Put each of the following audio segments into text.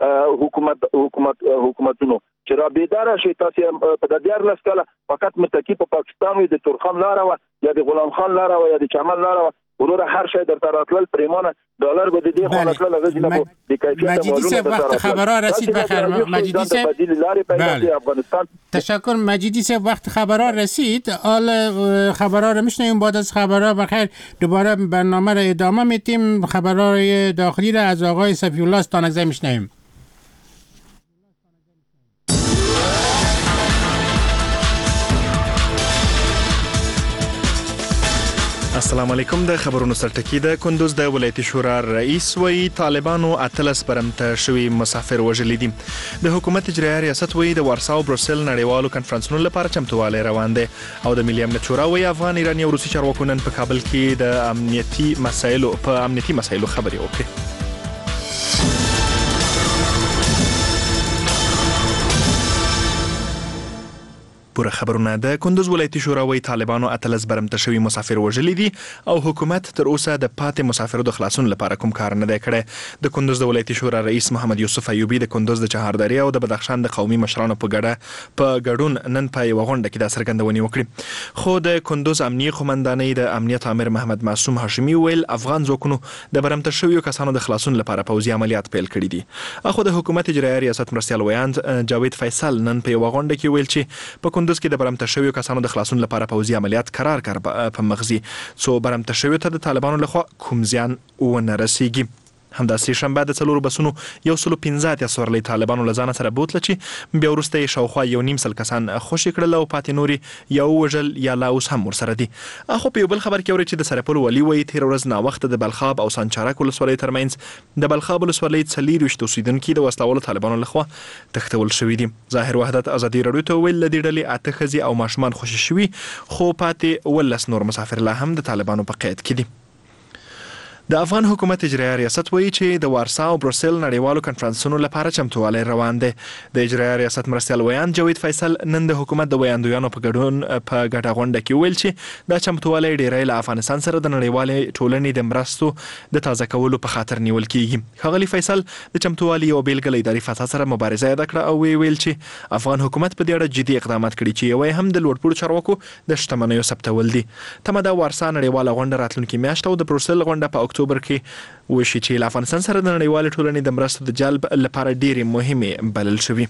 حکومتونو چې را بیدار شي تاسو په د 14 کاله فقط متکی په پاکستان وي د تورخم لاره و یا د غلام خان لاره و یا د چمن لاره و ورور هر شي در تراتل پریمانه ډالر به د دې خلک لږه د کیفیت مولونه وقت خبرها رسید بخیر مجیدی صاحب افغانستان تشکر مجیدی صاحب وقت خبرها رسید حال خبرها رو میشنویم بعد از خبرها بخیر دوباره برنامه رو ادامه میدیم خبرهای داخلی رو از آقای صفی الله استانکزی میشنویم السلام علیکم د خبرونو سرټکی د کندوز د ولایتي شورا رئیس وی طالبانو اتلس برمته شوی مسافر وژلي دي د حکومت اجرایي ریاست وی د وارسا او بروسل نړیوالو کنفرانسونو لپاره چمتووالی روان دي او د ملي امنیت شورا وی افغان ایرانی او روسي چارواکو نن په کابل کې د امنیتي مسایلو خبرې وکړي پوره خبرونه د کندوز ولایتي شورا وی طالبانو اتلس برمته شوی مسافر وژلي دي او حکومت تر اوسه د پاتې مسافرو د خلاصون لپاره کوم کار نه دی کړی د کندوز د ولایتي شورا رئیس محمد یوسف ایوبی د کندوز د چهاردری او د بدخشان د قومي مشرانو په ګډون نن په یو غونډه کې د څرګندونې وکړي خو د کندوز امنیه قومندانۍ د امنیت امیر محمد معصوم هاشمي ویل افغان ځواکونو د برمته شویو کسانو د خلاصون لپاره پوځي عملیات پیل کړي دي اخو د حکومت اجرایي ریاست مرستیال ویاند جاوید فیصل نن په یو غونډه کې ویل چې په کندوز کې د برمته شویو کسانو د خلاصون لپاره پوځي عملیات قرار په مغزي څو برمته شویو ته د طالبانو لخوا کوم زیان ونه رسیږي همداسې شنبه د 4 بسونو 115 سورلي طالبانو لزانه سره بوتله چې بیا وروسته شاوخوا 1.5 کسان خوشي کړل او پاتې نوري یو وژل یا لا اوس هم ورسره دي اخو په یو بل خبر کې اوري چې د سرپل ولی وی تیر ورځ نا وخت د بلخاب او سانچارک ولسوالۍ ترمنځ د بلخاب ولسوالۍ 4 اوسیدونکو د وسلوالو طالبانو لخوا تختول شوې دي ظاهر وحدت ازادي رادیو ته ویل د ډلې اته خزي او ماشومان خوشي شوي خو پاتې ولس نور مسافر لا هم د طالبانو په قید کې دي د افغان حکومت اجرایي ریاست وایي چې د وارسا او بروسل نړیوالو کنفرانسونو لپاره چمتووالی روان دی د اجرایي ریاست مرستیال ویاند جاوید فیصل نن د حکومت د ویاندویانو په ګډه غونډه کې ویل چې دا چمتووالی ډیری له افغانستان سره د نړیوالې ټولنې د مرستو د تازه کولو په خاطر نیول کیږي ښاغلي فیصل د چمتووالي یو بیلګه له اداري فساد سره مبارزه یاد کړه او ویل چې افغان حکومت په دې اړه جدي اقدامات کړي چې یو هم د لوړپوړو چارواکو د شتمنیو ثبتول دي تمه د وارسا نړیواله غونډه راتلونکي میاشت او د بروسل غونډه په اکتوبر کې وشي چې له افغانستان سره د نړیوالې ټولنې د مرستو د جلب لپاره ډېرې مهمې بلل شوي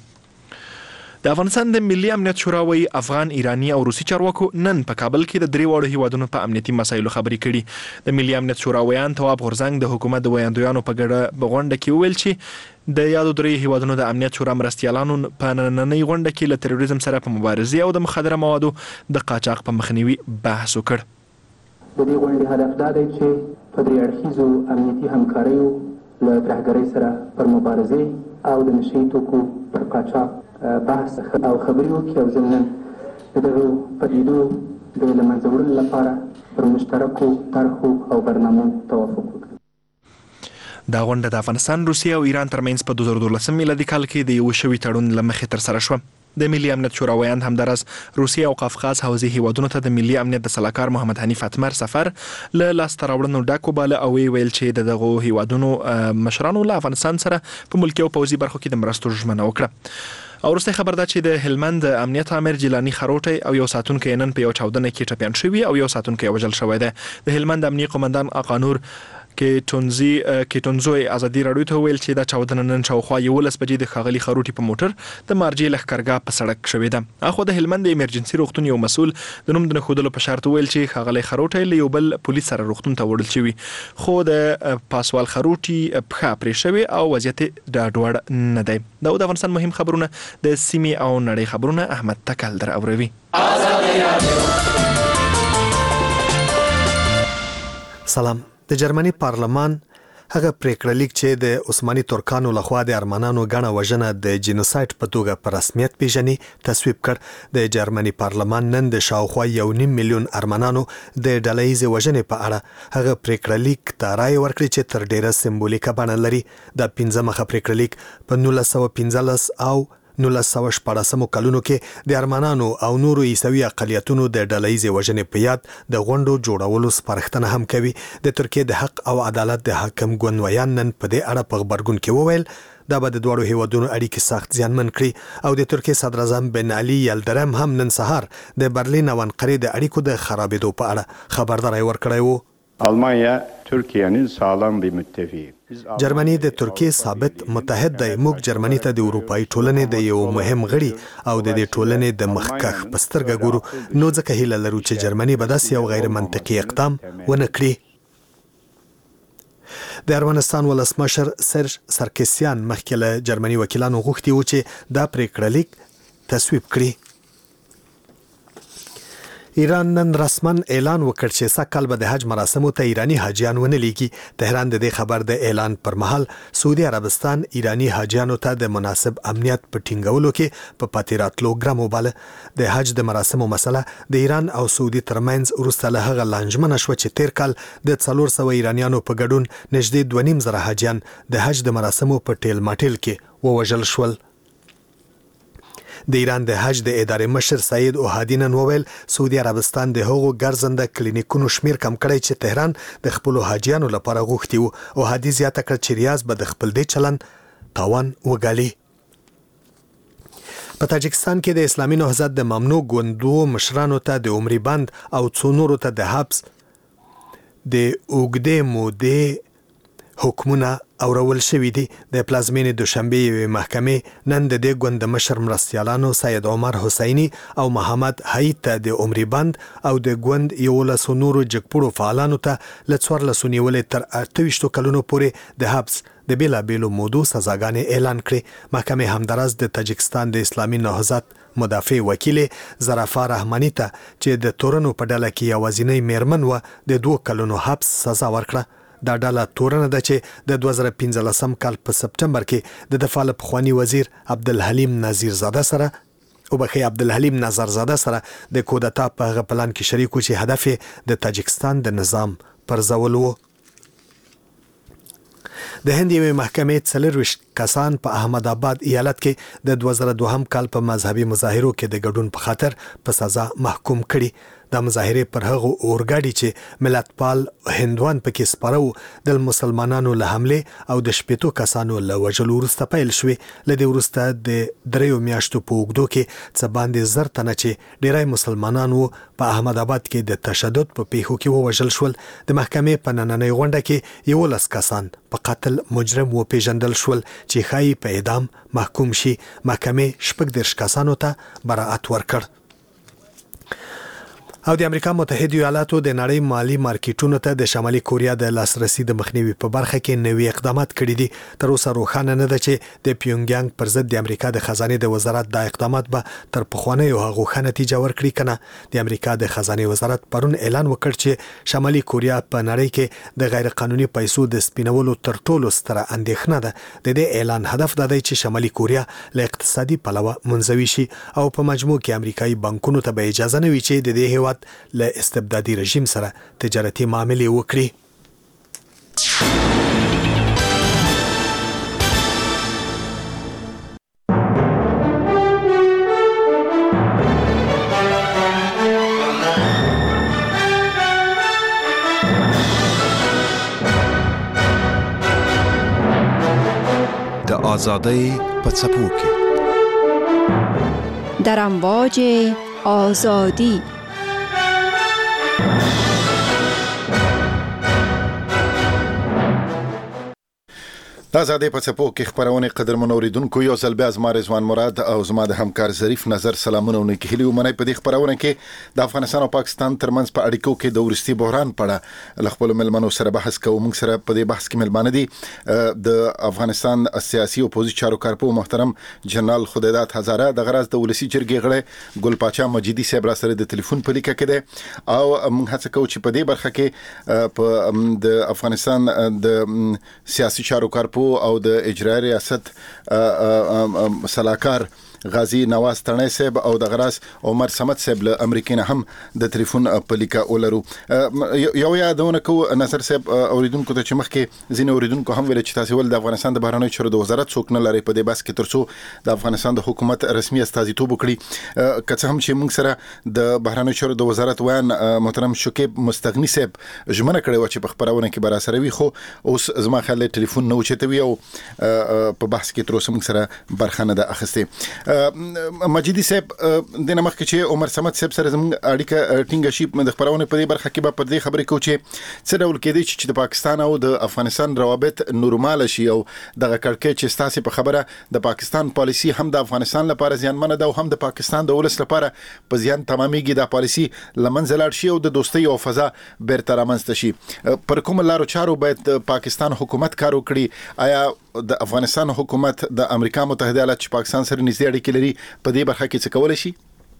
د افغانستان د ملي امنیت شورا وایي افغان ایرانی او روسي چارواکو نن په کابل کې د 3 واړو هیوادونو په امنیتي مسایلو خبرې کړي د ملي امنیت شورا ویان تواب غورزنګ د حکومت د ویاندویانو په غونډه کې ویل چې د یادو 3 هیوادونو د امنیت شورا مرستیالانو په نننۍ غونډه کې له تروریزم سره په مبارزه او د مخدره موادو د قاچاق په مخنیوي بحث وکړ د دې غونډې هدف دا دی چې په درې اړخیزو امنیتي همکاریو له ترهګرۍ سره پر مبارزې او د نشهیي توکو پر قاچاق بحث او خبرې وکړي او ضمناً د دغو پدیدو د له منځه وړلو لپاره پر مشترکو طرحو او برنامو توافق وکړي دا غونډه د افغانستان روسیې او ایران ترمنځ په 2012 میلادي کال کې د یو شوي تړون له مخې ترسره شوه د ملي امنیت شورا ویاند همدارس روسیې او قفقاز حوزې هیوادونو ته د ملي امنیت د سلاکار محمد حنیف اتمر سفر له لاسته راوړنو ډک وباله او ویل چې دغه هیوادونو مشرانو له افغانستان سره په ملکي او پوځي برخو کې د مرستو ژمنه وکړه او وروسته خبر ده چې د هلمند امنیت امیر جیلانی خروټی او یو ساتونکی نن په یو چاودنه کې ټپیان شوی او یو ساتونکی وژل شوی دی د هلمند امنیه قومندان اقانور کیټونزوی ازادي رادیو ته ویل چې دا چاودنه نن شاوخوا 11 بجې د ښاغلي خروټي په موټر د مارجې لښکرګاه په سړک شوې ده اخو د هلمند ایمرجنسي روغتون یو مسؤل د نوم د نښودلو په شرط ویل چې ښاغلي خروټی له یو بل پولیس سره روغتون ته وړل شوی خو د پاسوال خروټي پښه پرې شوی او وضعیت ډاډوړ نه دی دا د افغانستان مهم خبرونه د سیمې او نړۍ خبرونه احمد تکل در اوروي سلام د جرمني پارلمان هغه پریکړه لیک چې د عثماني ترکانو لخوا د ارمنانو غاڼه وژنه د جینوساید په توګه په رسمیت پیژني تصویب کړ د جرمني پارلمان نن د شاوخوا 1.5 میلیون ارمنانو د ډلهیزې وژنې په اړه هغه پریکړه لیک ته رائے ورکړي چې تر ډیره سمبولیکه بڼه لري د 15 مخه پریکړه لیک په 1915 او 1914 کلونو کې د ارمنانو او نورو عیسوي اقلیتونو د ډلهیزې وژنې په یاد د غونډو جوړولو سپارښتنه هم کوي د ترکیې د حق او عدالت د حاکم ګوندویان نن په دې اړه په خبرګون کې وویل دا به د دواړو هیوادونو اړیکې سخت زیانمن کړي او د ترکیې صدر اعظم بن علي یلدرم هم نن سهار د برلین او انقرې د اړیکو د خرابېدو په اړه خبرداری ورکړی و. Almanya Türkiye'nin sağlam bir müttefiki. جرمني د ترکیې ثابت متحد دی. موږ جرمني ته د اروپאי ټولنې د یو مهم غړي او د دې ټولنې د مخکښ په سترګه ګورو، نو ځکه هیله لرو چې جرمني به داسې یو غیر منطقي اقدام ونه کړي. د ارمنستان ولسمشر سرژ سرکسیان مخکې له جرمني وکیلانو غوښتي و چې دا پریکړه لیک تصویب کړي. ایران نن رسما اعلان وکړ چې سږ به د حج مراسمو ته ایرانی حاجیان ونه لیږي. تهران د دې خبر د اعلان پر مهال سعودي عربستان ایرانی حاجیانو ته د مناسب امنیت په ټینګولو کې په پاتې راتلو ګرم وباله. د حج د مراسمو مسله د ایران او سعودي ترمنځ وروسته له هغه لانجمنه شوه چې تیر کال د 400 ایرانیانو په ګډون نږدې 2.5 حاجیان د حج د مراسمو په ټیل ماټیل کې ووژل شول. د ایران د حج د ادارې مشر سید اوهادی نن وویل سعودي عربستان د هغو ګرځنده کلینیکونو شمیر کم کړی چې تهران د خپلو حاجیانو لپاره غوښتي وو. اوهادی زیاته کړ چې ریاض به د خپل دې چلن تاوان وګالي. په تاجکستان کې د اسلامي نهضت د ممنوع ګوندو مشرانو ته د عمري بند او څو نورو ته د حبس د اوږدې مودې حکمونه اورول شوي دي. د پلازمینې دوشنبه یوې محکمې نن د دې ګوند مشر مرستیالانو سید عمر حسینی او محمد حید ته د عمري بند او د ګوند 11 نورو جګپوړو فعالانو ته له 14 نیولې تر 28 کلونو پورې د حبس د بیلابیلو مودو سزاګانې اعلان کړې. محکمې همداراز د تاجکستان د اسلامي نهضت مدافع وکیل ظرفا رحمانی ته چې د تورنو په ډله کې یوازینی میرمن و د 2 کلونو حبس سزا ورکړه. دا ډله تورنه ده چې د 2015 کال په سپټمبر کې د دفاع پخوانی وزیر عبدالحلیم نظیرزاده سره د کودتا په هغه پلان کې شریک و چې هدف د تاجکستان د نظام پرځول و. د هند یوې محکمې 24 کسان په احمد آباد ایالت کې د 2002 کال په مذهبي مظاهرو کې د ګډون په خاطر په سزا محکوم کړي. دا مظاهره پر هغه اورګاډي چې ملتپال هندوان پکې سپارو د مسلمانانو له حمله او د شپېتو کسانو له وژلو وروسته پیل شوې. له دې وروسته د 3 میاشتو په اوږدو کې څه باندې 10 تنه چې ډیری مسلمانانو په احمد آباد کې د تشدد په پیښو کې ووژل شول. د محکمې په نننۍ غونډه کې 11 کسان په قتل مجرم وپیژندل شول چې ښایي په اعدام محکوم شي. محکمې 14 کسانو ته براءت ورکړ. او د امریکا متحده ایالاتو د نړۍ مالی مارکیټونو ته د شمالي کوریا د لاسرسي د مخنیوي په برخه کې نوي اقدامات کړي دي. تر اوسه روښانه نه ده چې د پیونګیانګ پر ضد د امریکا د خزانه د وزارت د اقدامات به تر پخواني او غوښه نتیجه ورکړي کنه. د امریکا د خزانه وزارت پرون اعلان وکړ چې شمالي کوریا په نړۍ کې د غیر قانوني پیسو د سپینولو تر ټولو ستره اندېښنه ده. د دې اعلان هدف دا دی چې شمالي کوریا له اقتصادي پلوه منزوي شي او په مجموع کې امریکایي بانکونو ته به اجازه نه وي چې د دې هیواد له استبدادي رژیم سره تجارتي معاملې وکړي. د آزادۍ په څپو کې در امواج آزادی د آزادۍ په څپو کې خبرونه قدرمن اوریدونکو یو ځل بیا زما رضوان مراد او زما د همکار ظریف نظر سلامونه ونکي هلي ومنه په دې خبرونه کې د افغانستان او پاکستان ترمنځ په اړیکو کې د ورستي بحران پړه خپل ملمنو سره بحث کوو. موږ سره په دې بحث کې ملمانه دي د افغانستان سیاسي اپوزیسیون چارو کارپو محترم جنرال خدایداد هزاره، د غراز د ولسی جرګې غړي ګل پاچا مجیدي صاحب را سره د ټلیفون په لیکه کې ده او موږ هڅه کوو چې په دې برخه کې په د افغانستان د سیاسي چارو کارپو او د اجرایي ریاست صلاحکار غازی نواز ترنی صاحب او د غراس عمر سمت صاحب له امریکا نه هم د ټلیفون په لیکه ولرو. یو یادونه کو نصر صاحب اوریدونکو ته چې مخکې ځینې اوریدونکو هم ویل چې تاسو ول د افغانستان د بهرنیو چارو د وزارت څوک نه لري په دې بس کې ترڅو د افغانستان د حکومت رسمي استازیتوب وکړي. که څه هم چې موږ سره د بهرنیو چارو د وزارت وان محترم شکیب مستغنی صاحب ژمنه کړې و چې په خبرونه کې برا سره وي، خو اوس زما خیال ټلیفون نه اوچته شوی او په بحث کې تر اوسه موږ سره برخه نه ده اخیسته. مجیدي صاحب د نمخ کې چې عمر صمد صاحب سره زموږ اړیکه ټینګه شي د خبرونه په دې برخه کې به پر دې خبرې کوو چې څه ډول کېدی چې د پاکستان او د افغانستان روابط نورمال شي او دغه کړکېچ چې ستاسو په خبره د پاکستان پالیسی هم د افغانستان لپاره زیانمنه ده او هم د پاکستان د ولس لپاره په زیان تمامېږي د پالیسی لمنځه لاړ شي او د دوستۍ او فضا بیرته رامنځته شي. پر کوم لارو چارو باید پاکستان حکومت کار وکړي؟ آیا د افغانستان حکومت د امریکا متحده ایالات چې پاکستان سره نږدې اړیکې لري په دې برخه کې څه کولای شي؟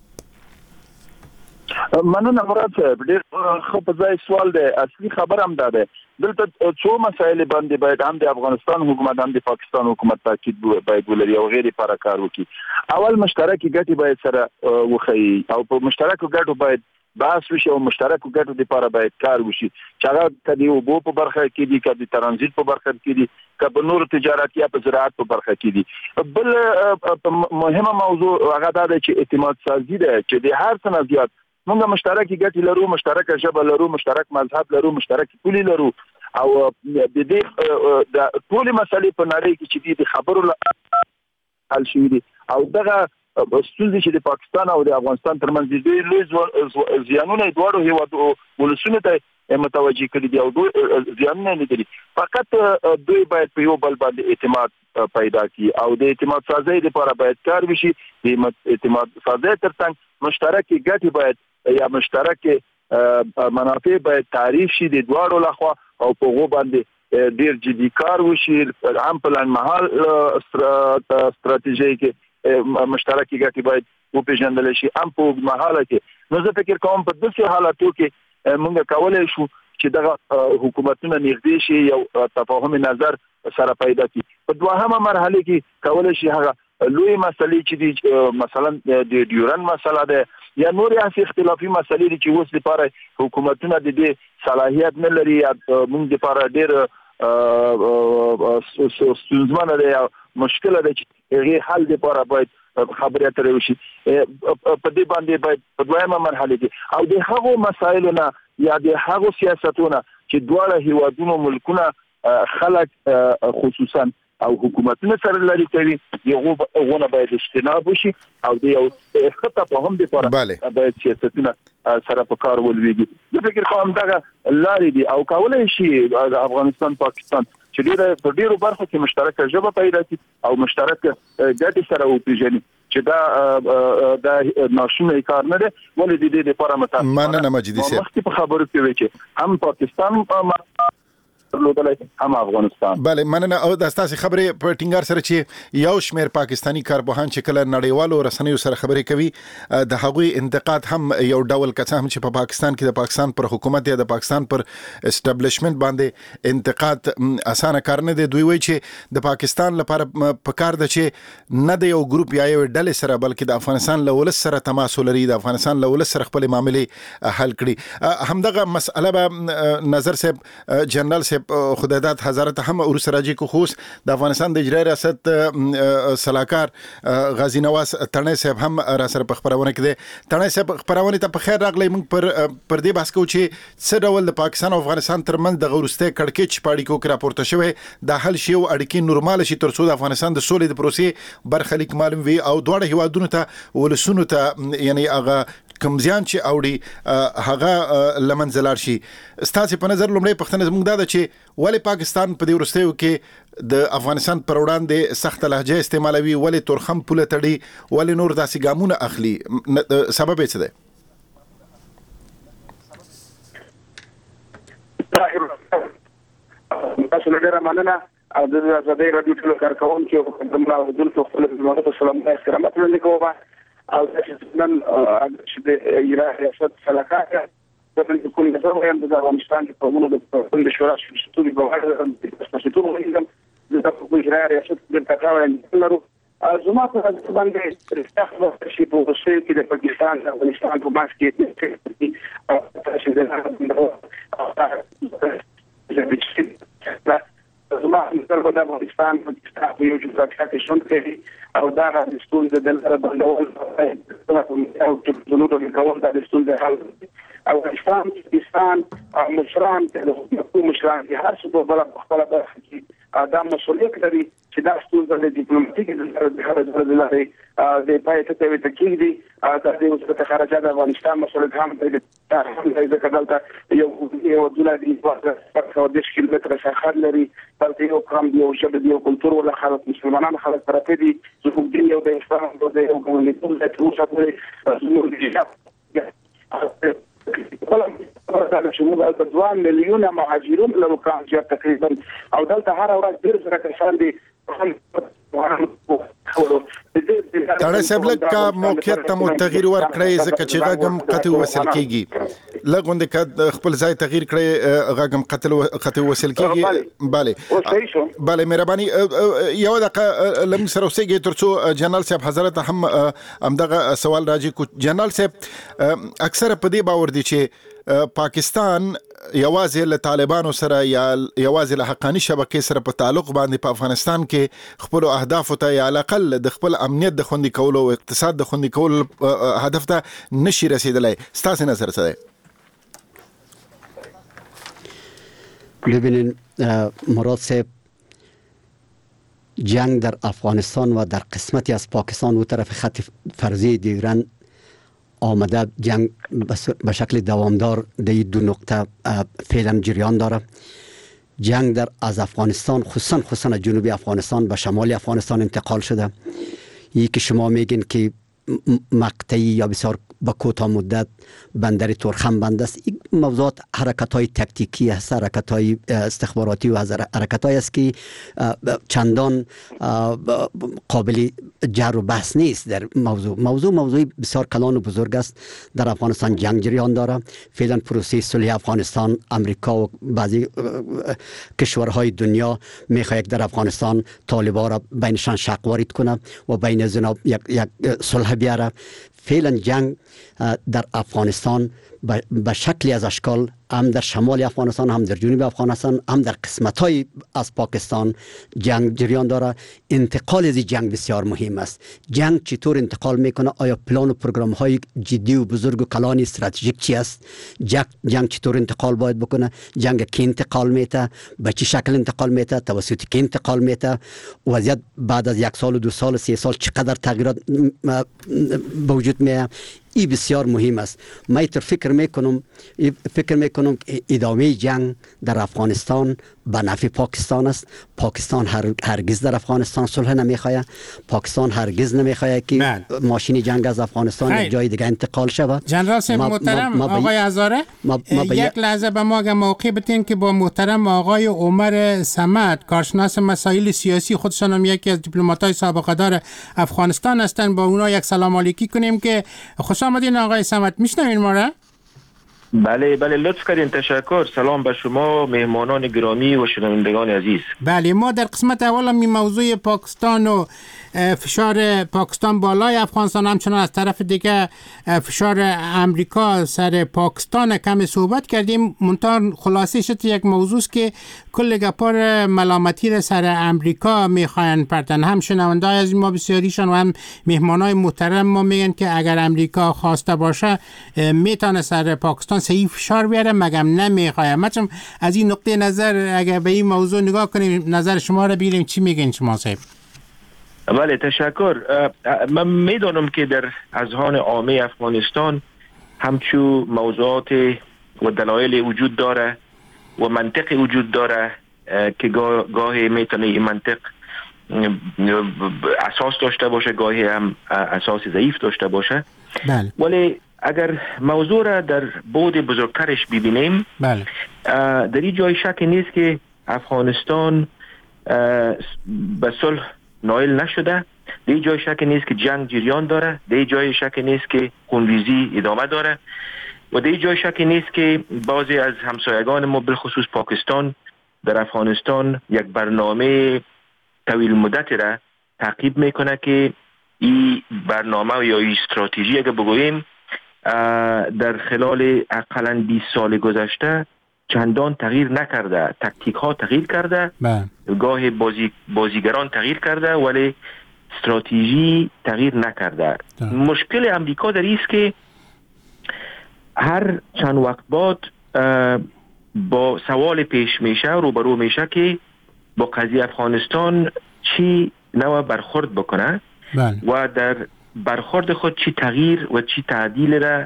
مننه مراد صاحب، ډېر ښه په ځای سوال دی. اصلي خبر هم دا ده دلته څو مسایل باندې باید هم د افغانستان حکومت هم د پاکستان حکومت تاکید باید ولري او غیر لپاره کار وکړي. اول مشترکي ګټې باید سره وخی او په مشترکو ګټو باید بحث وشي او مشترکو ګټو لپاره باید کار وشي چې هغه کدي اوبو په برخه کې دي، کدي ترانزیت په برخه کې دي، کبه نور تجارت یا په زراعت په برخه کې دي. بل مهمه موضوع هغه دا ده چې اعتماد سازي ده چې د هر څه نه زیات موږ مشترکي ګټې لرو، مشترکه ژبه لرو، مشترک مذهب لرو، مشترک پولي لرو او د دې د ټول مسلې په نړۍ کې چې د خبرو حل شي دي او دغه ستونزې چې د پاکستان او د افغانستان ترمنځ دي لوی زیانونه دواړو هیوادو ولسونو ته متوجه کړي دي او دوی زیانونه نه دي. فقط دوی باید په یو بل باندې اعتماد پیدا کړي او د اعتماد سازۍ لپاره باید کار وشي. د اعتماد سازۍ ترڅنګ مشترکي ګټې باید یا مشترک منافع باید تعریف شي د دواړو لخوا او په غو باندې ډیر جدي کار وشي. هم په لنډمهال ستراتیژي کې مشترکي ګټې باید وپېژندل شي، هم په اوږدمهاله کې. نو زه فکر کوم په داسې حالاتو کې موږ کولی شو چې دغه حکومتونه نږدې شي، یو تفاهم نظر سره پیدا کړي. په دوهمه مرحله کې کولی شي هغه لوی مسلې چې دي مثلا د ډیورن مسله ده یا نور هغه اختلافي مسلې دي چې اوس لپاره حکومتونه د دې صلاحیت نه لري یا موږ لپاره ډېر ستونزمنه ده یا مشکله ده چې هغه حل لپاره باید خبرې اترې وشي. په دې باندې باید په دویمه مرحله کې او د هغو مسایلو نه یا د هغو سیاستونو چې دواړه هیوادونو ملکونه خلک خصوصا او حکومتونه سره لري کوي یوغونه باید اجتناب وشي او د یو خطه په هم لپاره باید سیاستونه سره په کار ولويږي. زه فکر کوم دا لارې دي او کولای شي د افغانستان پاکستان چې ډیرو برخو کې مشترکه ژبه پیدا کړي او مشترک ګټې سره وپیژني چې دا ناشونی کار نه دی. ولې د دې لپاره مننه مجیدي صاحب مخکې په خبرو کې وی چې هم پاکستان هم افغانستان. بله مننه. او د تاسو خبرې په ټینګار سره چې یو شمیر پاکستانی کارپوهان چې کله نړیوالو رسنیو سره خبرې کوي د هغوی انتقاد هم یو ډول کڅ هم چې په پاکستان کې د پاکستان پر حکومت یا د پاکستان پر اسټابلیشمنت باندې انتقاد اسانه کار نه دی. دوی وایي چې د پاکستان لپاره په کار ده چې نه د یو ګروپ یا یو ډلې سره بلکې د افغانستان له ولس سره تماس ولري، د افغانستان له ولس سره خپل معاملې حل کړي. همدغه مسأله به نظر صاحب جنرال صاحب خدادات حضرت هم ورس راځي کو خوس د افغانستان د اجرایي ریاست صلاحکار غازی نواز تڼۍ صاحب هم را سره په خبرونه کې دي. تڼۍ صاحب خبرونه ته په خیر راغلی. موږ پر دې بحث کوو چې څه ډول د پاکستان او افغانستان ترمنځ د غورسته کړکېچ پاړیکو کې راپورته شوی د حل شي او اړیکې نورمال شي ترڅو د افغانستان د سولې د پروسې برخلیک معلوم وي او دواړه هیوادونو ته ولسونو ته یعنی هغه کمزیان چې اوړي هغه لمنځه لاړ شي. ستاسو په نظر لومړی پښتنه زموږ دا ده چې ولې پاکستان په دې ورستیو کې د افغانستان پر وړاندې سخت لهجه استعمالوي، ولې تورخم پوله تړي، ولې نور داسې ګامونه اخلي؟ سبب یې څه دی؟ تاسو ډیره مننه او د آزادۍ رادیو ټول کارکونکو او د دولت خپل خدماتو سلام او احترامات وړاندې کوم او چې نن چې د ایران ریاست صلاحکار د کوم د افغانستان په موږ د شورا شورا په اړه د تاسو وینم د کوم ایران ریاست د تکاوین لرو زما په باندې رښتیا شي په وسیله کې د پاکستان او افغانستان په ماس کې او تاسو د زما مثال د افغانستان په یو ځای کې شون کوي او دا د ستون د دلته بندول او د نورو کول د ستون د حل او افغانستان او مشران د حکومت مشران هر څه په بل خپل برخه کې دا مسؤلیت لري چې دا ستونزه د ډیپلوماټیک د هر ډول لري د پای ته وي تکیږي دي د وزارت خارجه د افغانستان مسؤلیت هم د ځکه دلته یو دولت دی په 10 کیلومتره شاخه لري ترته یو قام دی او شبه دی او کلتور ولا خلک مسلمانان خلک پرته دي زموږ دین یو د اسلام د یو کومنیټي د تروسه دا شمول د 2 مليون مهاجرون له اوکرانیا تقریبا او دلته هر ورځ ډیر زره کسان دي تړه صاحب لکه موقعیت ته تغییر ورکړی ځکه چې غاګم قطع وصل کیږي لغوند ک خپل ځای تغییر کړی غاګم قطع وصل کیږي bale مهرباني یو دغه لم سره وسګي ترڅو جنرال صاحب حضرت هم دغه سوال راځي کو جنرال صاحب اکثر په دې باور دي چې پاکستان یوازې له طالبانو سره یا یوازې له حقانی شبکې سره په تعلق باندې په افغانستان کې خپل اهداف ته یا اقل د خپل امنیت د خوندي کولو او اقتصاد د خوندي کولو هدف ته نشي رسیدلای ستاسو نظر څه دی؟ ببینین مراد صاحب جنگ در افغانستان و در قسمتی از پاکستان و طرف خط فرضی ایران آمده جنگ به شکل دوامدار در دو نقطه فعلا جریان داره. جنگ در از افغانستان خصوصا جنوبی افغانستان به شمال افغانستان انتقال شده. یکی شما میگین که مقطعی یا بسیار با کوتاه مدت بندر تورخم بند است. این موضوعات حرکت‌های تکتیکی است، حرکت‌های استخباراتی و حرکت‌هایی است که چندان قابل جر و بحث نیست در موضوع بسیار کلان و بزرگ است. در افغانستان جنگ جریان داره. فعلا پروسه صلح افغانستان، امریکا و بعضی کشورهای دنیا می‌خواهد در افغانستان طالبان را بینشان شق وارد کنه و بین زنا یک صلح بیاره. فعلا جنگ در افغانستان به شکلی از اشکال هم در شمال افغانستان، هم در جنوب افغانستان، هم در قسمت‌های از پاکستان جنگ جریان داره. انتقال از جنگ بسیار مهم است. جنگ چطور انتقال میکنه؟ آیا پلان و پروگرام‌های جدی و بزرگ و کلان استراتژیک چی است؟ جنگ چطور انتقال باید بکنه؟ جنگ کی انتقال میته؟ به چه شکل انتقال میته؟ توسط کی انتقال میته؟ وضعیت بعد از 1 سال و 2 سال و 3 سال چقدر تغییرات به وجود میاد؟ این بسیار مهم است. من فکر میکنم ادامه جنگ در افغانستان به نفع پاکستان است. پاکستان هرگز در افغانستان صلح نمیخواد. پاکستان هرگز نمیخواد که ماشین جنگ از افغانستان یک جای دیگه انتقال شود. جنرال صاحب محترم آقای هزاره یک لحظه به ما موقع بتین که با محترم آقای عمر صمد کارشناس مسائل سیاسی، خودشان هم یکی از دیپلمات‌های سابقه دار افغانستان هستند، با اونا یک سلام علیکی کنیم. که خوش آمدین آقای صمد، میشنوین ما را؟ بله لطف کردین، تشکر. سلام به شما مهمانان گرامی و شنوندگان عزیز. بله، ما در قسمت اول هم موضوع پاکستان و فشار پاکستان بالای افغانستان، همچنان از طرف دیگه فشار امریکا سر پاکستان کم صحبت کردیم. منتها خلاصه شد یک موضوع است که کل گپار ملامتی را سر امریکا میخواین پرتن. هم شنونده‌های از ما بسیاریشان و هم مهمانای محترم ما میگن که اگر امریکا خواسته باشه میتونه سر پاکستان صحیح فشار بیاره، مگم نمیخواد. مثلا از این نقطه نظر اگر به این موضوع نگاه کنیم، نظر شما را بگیریم، چی میگین شما صاحب؟ بله تشکر. من میدانم که در اذهان عامه افغانستان همچون موضوعات و دلایل وجود داره و منطق وجود داره که گاهی میتونه این منطق اساس داشته باشه، گاهی هم اساس ضعیف داشته باشه. بله. ولی اگر موضوع را در بعد بزرگترش ببینیم، بله، در این جای شک نیست که افغانستان به صلح نائل نشده. در جای شک نیست که جنگ جریان داره. در جای شک نیست که خونریزی ادامه داره و در جای شک نیست که بعضی از همسایگان ما بالخصوص پاکستان در افغانستان یک برنامه طویل مدت را تعقیب میکنه که این برنامه یا این استراتژی اگه بگوییم در خلال اقلاً 20 سال گذشته چندان تغییر نکرده. تکتیک ها تغییر کرده، گاه بازیگران تغییر کرده، ولی استراتژی تغییر نکرده. مشکل امریکا در این است که هر چند وقت بعد با سوال پیش میشه، روبرو میشه که با قضیه افغانستان چی نوع برخورد بکنه و در برخورد خود چی تغییر و چی تعدیل را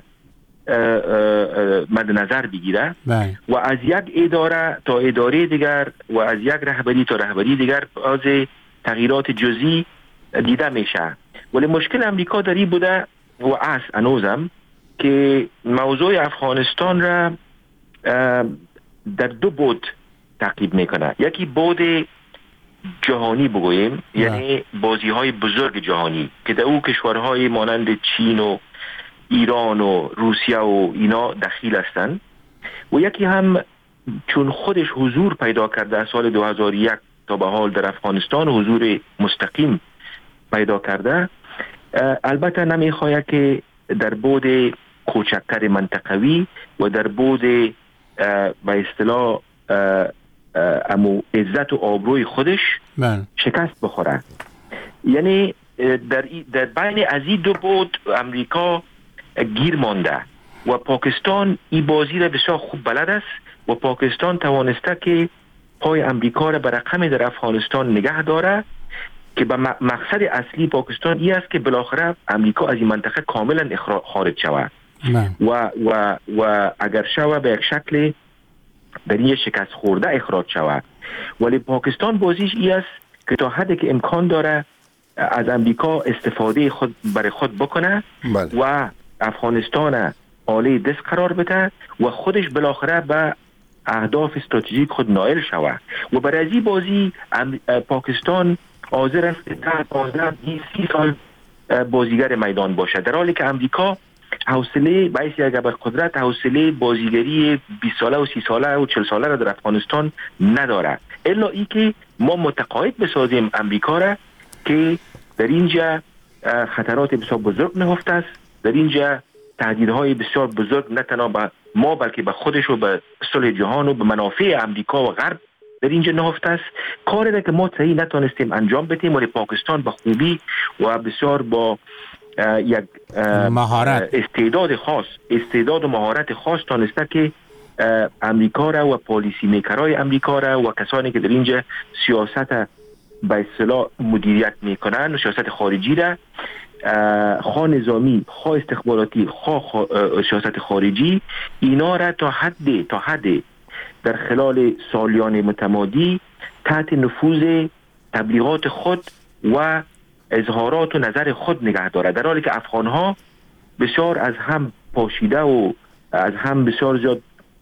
مد نظر بگیره و از یک اداره تا اداره دیگر و از یک رهبری تا رهبری دیگر از تغییرات جزئی دیده میشه. ولی مشکل امریکا در این بوده و هنوزم که موضوع افغانستان را در دو بود تعقیب میکنه. یکی بود جهانی بگوییم، یعنی بازی های بزرگ جهانی که در او کشورهای مانند چین و ایران و روسیه و اینا دخیل هستند، و یکی هم چون خودش حضور پیدا کرده از سال 2001 تا به حال در افغانستان حضور مستقیم پیدا کرده، البته نمیخواهد که در بود کوچکتر منطقوی و در بود به اصطلاح امو عزت و آبروی خودش شکست بخوره. یعنی در بین از این دو بود امریکا گیر مانده و پاکستان این بازی را بسیار خوب بلد است و پاکستان توانسته که پای امریکا را به رقم در افغانستان نگه داره که به مقصد اصلی پاکستان این است که بالاخره امریکا از این منطقه کاملا خارج شود و اگر شود به یک شکل در این شکست خورده اخراج شود. ولی پاکستان بازیش این است که تا حدی که امکان داره از امریکا استفاده خود برای خود بکنه و افغانستان آله دست قرار بده و خودش بالاخره به اهداف استراتژیک خود نائل شود. و برای این بازی پاکستان حاضر است که تا 15-20 سال بازیگر میدان باشه، در حالی که امریکا حوصله باعث یک ابرقدرت حوصله بازیگری 20 ساله و 30 ساله و 40 ساله را در افغانستان نداره، الا ای که ما متقاعد بسازیم امریکا را که در اینجا خطرات بسیار بزرگ نهفته است، در اینجا تهدیدهای بسیار بزرگ نه تنها به ما بلکه به خودش و به صلح جهان و به منافع امریکا و غرب در اینجا نهفته است. کاری را که ما صحیح نتونستیم انجام بدیم، ولی پاکستان با خوبی و بسیار با یک مهارت استعداد و مهارت خاص تانسته که امریکا را و پالیسی میکرای امریکا را و کسانی که در اینجا سیاست به اصطلاح مدیریت میکنن و سیاست خارجی را، خواه نظامی، خواه استخباراتی، خواه سیاست خارجی، اینا را تا حد در خلال سالیان متمادی تحت نفوذ تبلیغات خود و اظهارات و نظر خود نگه داره، در حالی که افغانها بسیار از هم پاشیده و از هم بسیار زیاد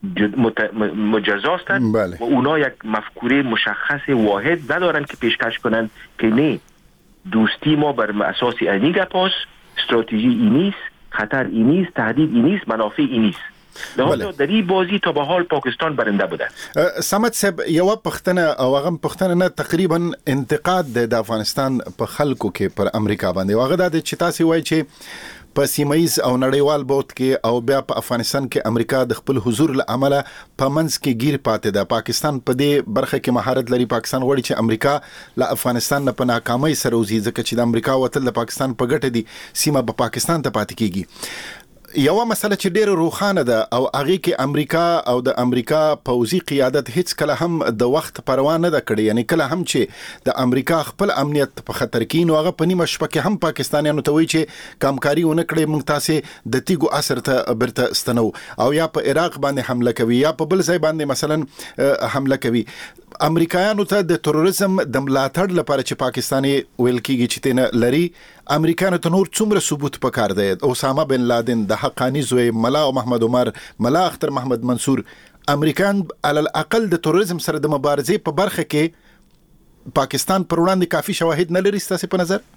مجزا هستند و اونا یک مفکوره مشخص واحد ندارن که پیشکش کنن که نه، دوستی ما بر اساس اینی گپاس، استراتژی این نیست، خطر این نیست، تهدید این نیست، منافع این نیست. در این بازی تا به حال پاکستان برنده بوده. سمت صاحب یو پښتنه او هغه پښتنه نه تقریبا انتقاد د افغانستان په خلکو کې پر امریکا باندې هغه د چتاسي وای چې په سیمایز او نړیوال بوت کې او بیا په افغانستان کې امریکا د خپل حضور له عمله په منځ کې گیر پاتې ده. پاکستان په دې برخه کې مهارت لري. پاکستان غواړي چې امریکا له افغانستان نه په ناکامۍ سره وځي، ځکه چې د امریکا وتل د پاکستان په ګټه دي، سیمه په پاکستان ته پاتې کیږي. یو مسله چې ډېر روښانه ده او هغه کې امریکا او د امریکا پوځي قیادت هیڅ کله هم د وخت پروا نه ده کړې، یعنی کله هم چې د امریکا خپل امنیت په خطر کې نو هغه په نیمه شپه کې هم پاکستانیانو ته وایي چې کامکاري ونه کړې، موږ تاسې د تیګو اثر ته برته ستنو، او یا په عراق باندې حمله کوي یا په بل ځای باندې مثلا حمله کوي. امریکایانو ته د تروریزم د ملاتړ لپاره چې پاکستاني ویل کېږي چې تنه لري، امریکایانو ته نور څومره ثبوت پکار دی؟ اسامه بن لادن، د حقانی زوی ملا محمد عمر، ملا اختر محمد منصور، امریکایان علی الاقل د تروریزم سره د مبارزې په برخه کې پاکستان پر وړاندې کافی شواهد نه لري ستاسو په نظر؟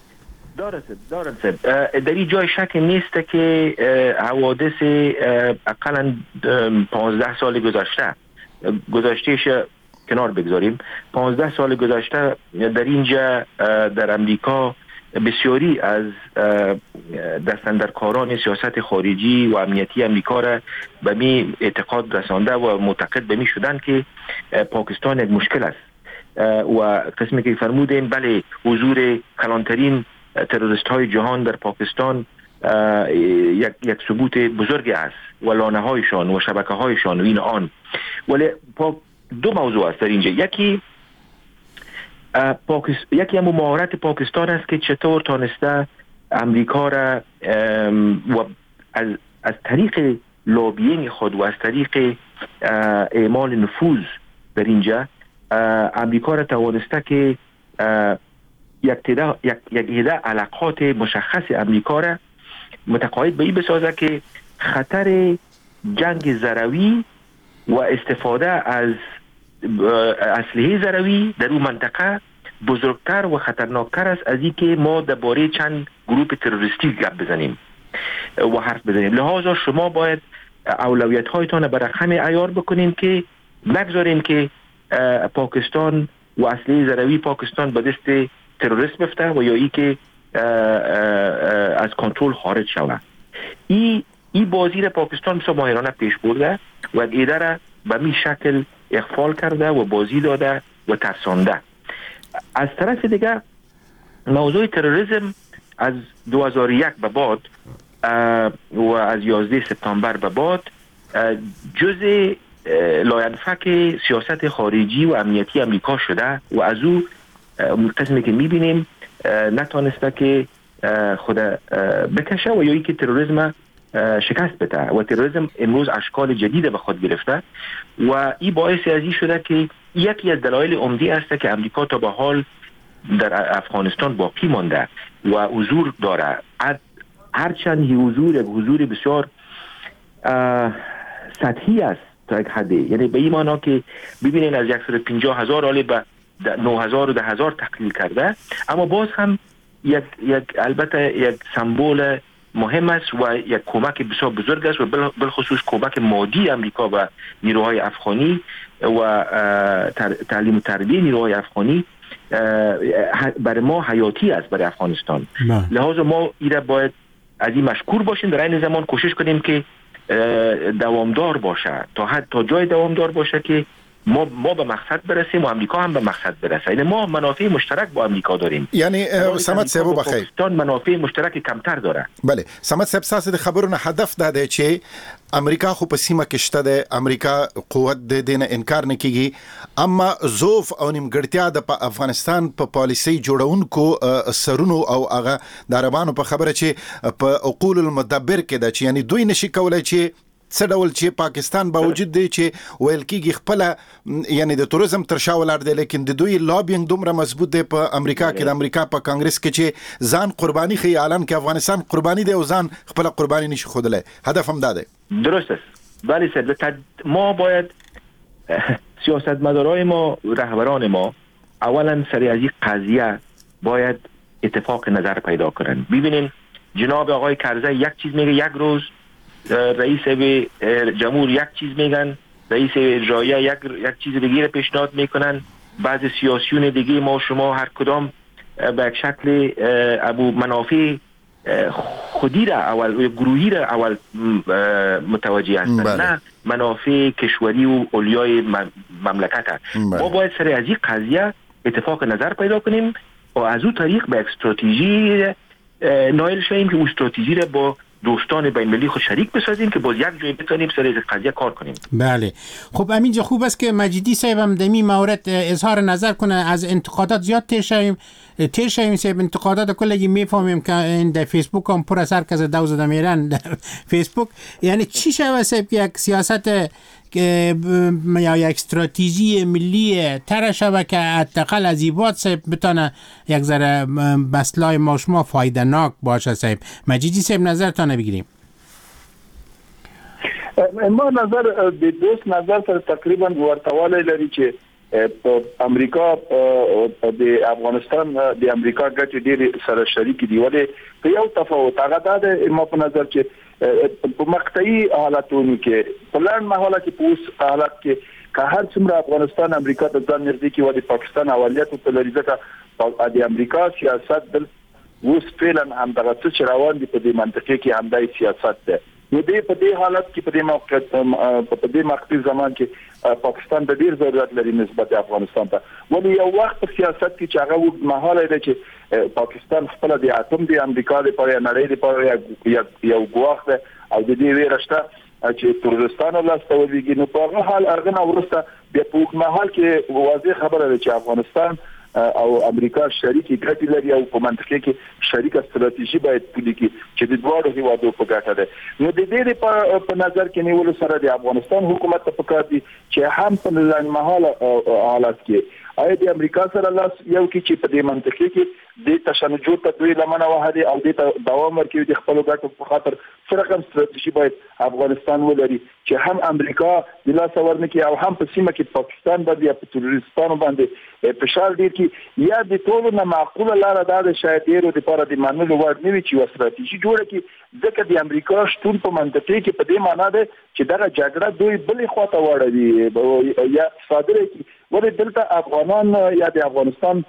دارد در این جای شک نیست که حوادث اقلا 15 سال گذشتهش کنار بگذاریم. 15 سال گذشته در اینجا در امریکا بسیاری از دستاندرکاران سیاست خارجی و امنیتی امریکا را به می اعتقاد رسانده و معتقد به می شدن که پاکستان یک مشکل است و قسمی که فرمودیم بله حضور کلانترین تروریست های جهان در پاکستان یک ثبوت بزرگی است و لانه هایشان و شبکه هایشان و این آن. ولی دو موضوع است در اینجا. یکی یکی همون مهارت پاکستان است که چطور تانسته امریکا را و از طریق لابینگ خود و از طریق اعمال نفوذ در اینجا امریکا را توانسته که یک عده علاقات مشخص امریکا را متقاعد به این بسازه که خطر جنگ ضروی و استفاده از اسلحه ضروی در اون منطقه بزرگتر و خطرناکتر است از این که ما درباره چند گروه تروریستی گپ بزنیم و حرف بزنیم. لذا شما باید اولویت هایتان به رقم عیار بکنیم که نگذاریم که پاکستان و اسلحه ضروی پاکستان به دست تروریست بفته و یا ای که از کنترل خارج شود. این بازی را پاکستان بسیار ماهرانه پیش برده و ایده را به می شکل اغفال کرده و بازی داده و ترسانده. از طرف دیگه موضوع تروریسم از 2001 به بعد و از 11 سپتامبر به بعد جزء لاینفک سیاست خارجی و امنیتی امریکا شده و از او قسمی که میبینیم نتانسته که خود بکشه و یا ای که تروریسم شکست بده و تروریسم امروز اشکال جدید به خود گرفته و این باعث ازی شده که یکی از دلایل عمده است که امریکا تا به حال در افغانستان باقی مانده و حضور داره، هرچند حضور بسیار سطحی است تا یک حدی، یعنی به این معنا که ببینین از 150,000 آلی به 9,000 و 10,000 تقلیل کرده، اما باز هم البته یک سمبل مهم است و یک کمک بسیار بزرگ است و بالخصوص کمک مادی امریکا و نیروهای افغانی و تعلیم و تربیت نیروهای افغانی برای ما حیاتی است برای افغانستان. لذا ما ایره باید از این مشکور باشیم، در این زمان کوشش کنیم که دوامدار باشه، تا جای دوامدار باشه که ما به مقصد برسیم و امریکا هم به مقصد برسه. یعنی ما منافع مشترک با امریکا داریم. یعنی سمت صاحب بخیر پاکستان منافع مشترک کمتر داره. بله سمت صاحب ساسه خبرونه هدف ده چې امریکا خو په سیمه کې شته ده، امریکا قوت د دینه انکار نه کیږي، اما ضعف او نیمګړتیا د افغانستان په پالیسي جوړونکو سرونو او هغه د عربانو په خبره چې په عقول المدبر کې ده چې یعنی دوی نشي کولای چې څه ډول چې پاکستان باوجود دی چې ویل کېږي خپل یعنی د توریزم تر شا ولاړ دی، لیکن د دوی لابینګ دومره مضبوط دی په امریکا کې، د امریکا په کانګرس کې چې ځان قرباني خي اعلان کې افغانستان قرباني دی او ځان خپل قرباني نشي خودلای. هدف هم ده. درست است. بله سر ما باید سیاستمدارای ما، رهبران ما اولا سر از این قضیه باید اتفاق نظر پیدا کنن. ببینین جناب آقای کرزی یک چیز میگه یک روز، رئیس جمهور یک چیز میگن، رئیس اجراییه یک چیز دیگه پیشنهاد میکنن، بعضی سیاسیون دیگه ما شما هر کدام به یک شکل ابو منافع خودی را اول گروهی را اول متوجه هستند، نه منافع کشوری و اولیای مملکت. ما باید سر از این قضیه اتفاق نظر پیدا کنیم و از اون طریق به یک استراتژی نائل شویم که اون استراتژی را با دوستان بین‌المللی خود شریک بسازیم که باز یک جای بتونیم سر از قضیه کار کنیم. بله خب همینجا خوب است که مجیدی صاحب هم دمی مورد اظهار نظر کنه. از انتقادات زیاد تیر شویم صاحب، انتقادات کلگی میفهمیم که این در فیسبوک هم پر از هر کس دوز میرن در فیسبوک. یعنی چی شود صاحب که یک سیاست یا یک استراتژی ملی تر شود که حداقل از ایباد صاحب بتونه یک ذره بسلای ما شما فایده ناک باشه صاحب. مجیدی صاحب نظرتان بگیریم. ما نظر د دوست نظر سره تقریبا ورتوالی لري چې امریکا د افغانستان د امریکا ګټې ډېر سره شریک دي، ولې په یو تفاوت هغه د ما په نظر چې په مقطعي حالتونو کې په لړن مهاله کې په اوس حالت کې که هر څومره افغانستان امریکا ته ځان نږدې کړي و د پاکستان اولویت په لري ځکه د امریکا سیاست د اوس فعلا هم دغه څه روان دي په دې منطقه کې همدای سیاست ده. نو په دې حالت کې په دې موقعیت په دې مقطعي زمان کې پاکستان د ډیر ضرورت لري نسبت افغانستان ته، ولې یو وخت په سیاست کې چې هغه وګ مهاله دی چې پاکستان خپل د اتم د امریکا لپاره نړۍ لپاره یو ګواښ ده او د دې ویرشته چې ترکستان له استولیږي. نو په هغه حال ارغنه ورسته بیا په وګ مهال کې واضح خبره ده چې افغانستان او امریکا شریک ګټې لري او په منطقه کې شریک ستراتیژي باید پلي کړي چې د دوه هیوادو په ګټه ده. نو د دې په نظر کې نیول سره د افغانستان حکومت ته پکار دي چې هم په لنډمهاله حالات کې آیا د امریکا سره لاس یو کې چې په دې منطقه کې د تشنج ته دوی لمنه وهدي او د دوام ورکوي د خپل ګټو په خاطر سره کوم ستراتیژي باید افغانستان ولري چې هم امریکا د لاس ورنکي او هم په سیمه کې پاکستان باندې یا په تروریستانو باندې فشار ډیر کی یا د ټولو نه معقوله لار ده شاید ډیرو لپاره د منلو وړ نه وي چې یو ستراتیژي جوړه کړي ځکه د امریکا شتون په منطقه کې په دې معنی ده چې دا جګړه دوی بلې خواته وړي یا صادره کړي ولې دلته افغانان یا د افغانستان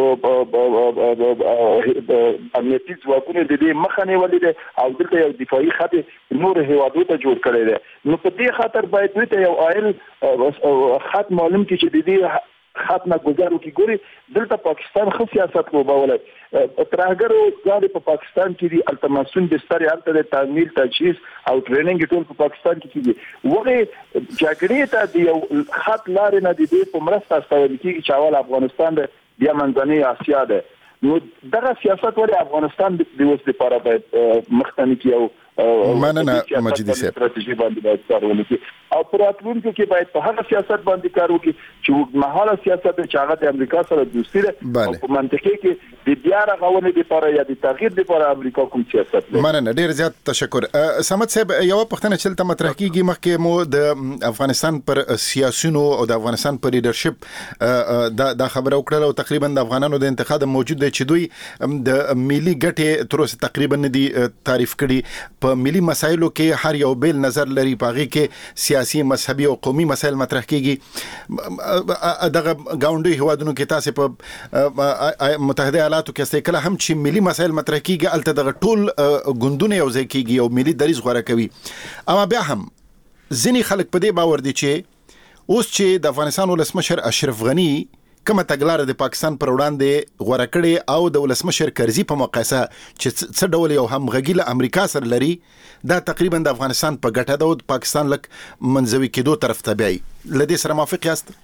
امنیتي ځواکونه د دې مخه نیولې ده او دلته یو دفاعي خط نور هیوادو ته جوړ کړی دی. نو په دې خاطر باید دوی یو عائل خط معلوم کړي چې د دې خط نه گذارو کې ګوري دلته پاکستان خو سیاست لوبولای ترهګرو په پاکستان کې دي التماسون د ستاري الته د تعمیل تجهیز او ټریننګ ټول په پاکستان کې کیږي وغه جګړې ته د یو خط لارې نه دي په مرسته استول کیږي چې اول افغانستان د بیا منځنۍ اسیا ده. نو دغه سیاست ولې افغانستان د اوس لپاره باید مخکنی کیو مننه مجیدي صاحب استراتیژي باندې باید کار وکړي او پر راتلونکي کې باید په هغه سیاست باندې کار وکړي چې وګمهاله سیاست چې هغه د امریکا سره دوستي ده او په منطقه کې د بیا رغونې لپاره یا د تغییر لپاره امریکا کوم سیاست ده. مننه ډیر زیات تشکر. سمت صاحب یو پښتنه چلته مطرح کیږي مخکې مو د افغانستان پر سیاسيونو او د افغانستان پر لیدرشپ دا خبره وکړه او تقریبا د افغانانو د انتخاب موجود دی چې دوی د ملي ګټې تر اوسه تقریبا نه دي تعریف کړي په ملي مسایلو کې هر یو بیل نظر لري پاغي کې سیاسي مذهبي او قومي مسایل مطرح کیږي دغه گاونډي هوادونو کې تاسو په متحده ایالاتو کې استقلا هم چې ملي مسایل مطرح کیږي الته دغه ټول ګوندونه یو ځای کیږي او ملي دریځ غوړه کوي اما بیا هم ځینی خلک په دې باور دي چې اوس چې د افغانستان ولسمشر اشرف غنی کومه تګلارې د پاکستان پر وړاندې غوړه کړې او د ولسمشر کرزي په مقایسه چې څه ډول یو همغږي له امریکا سره لري دا تقریبا د افغانستان په ګټه ده او د پاکستان لک منځوي کېدو طرف ته بیاي لدې سره موافق یاست؟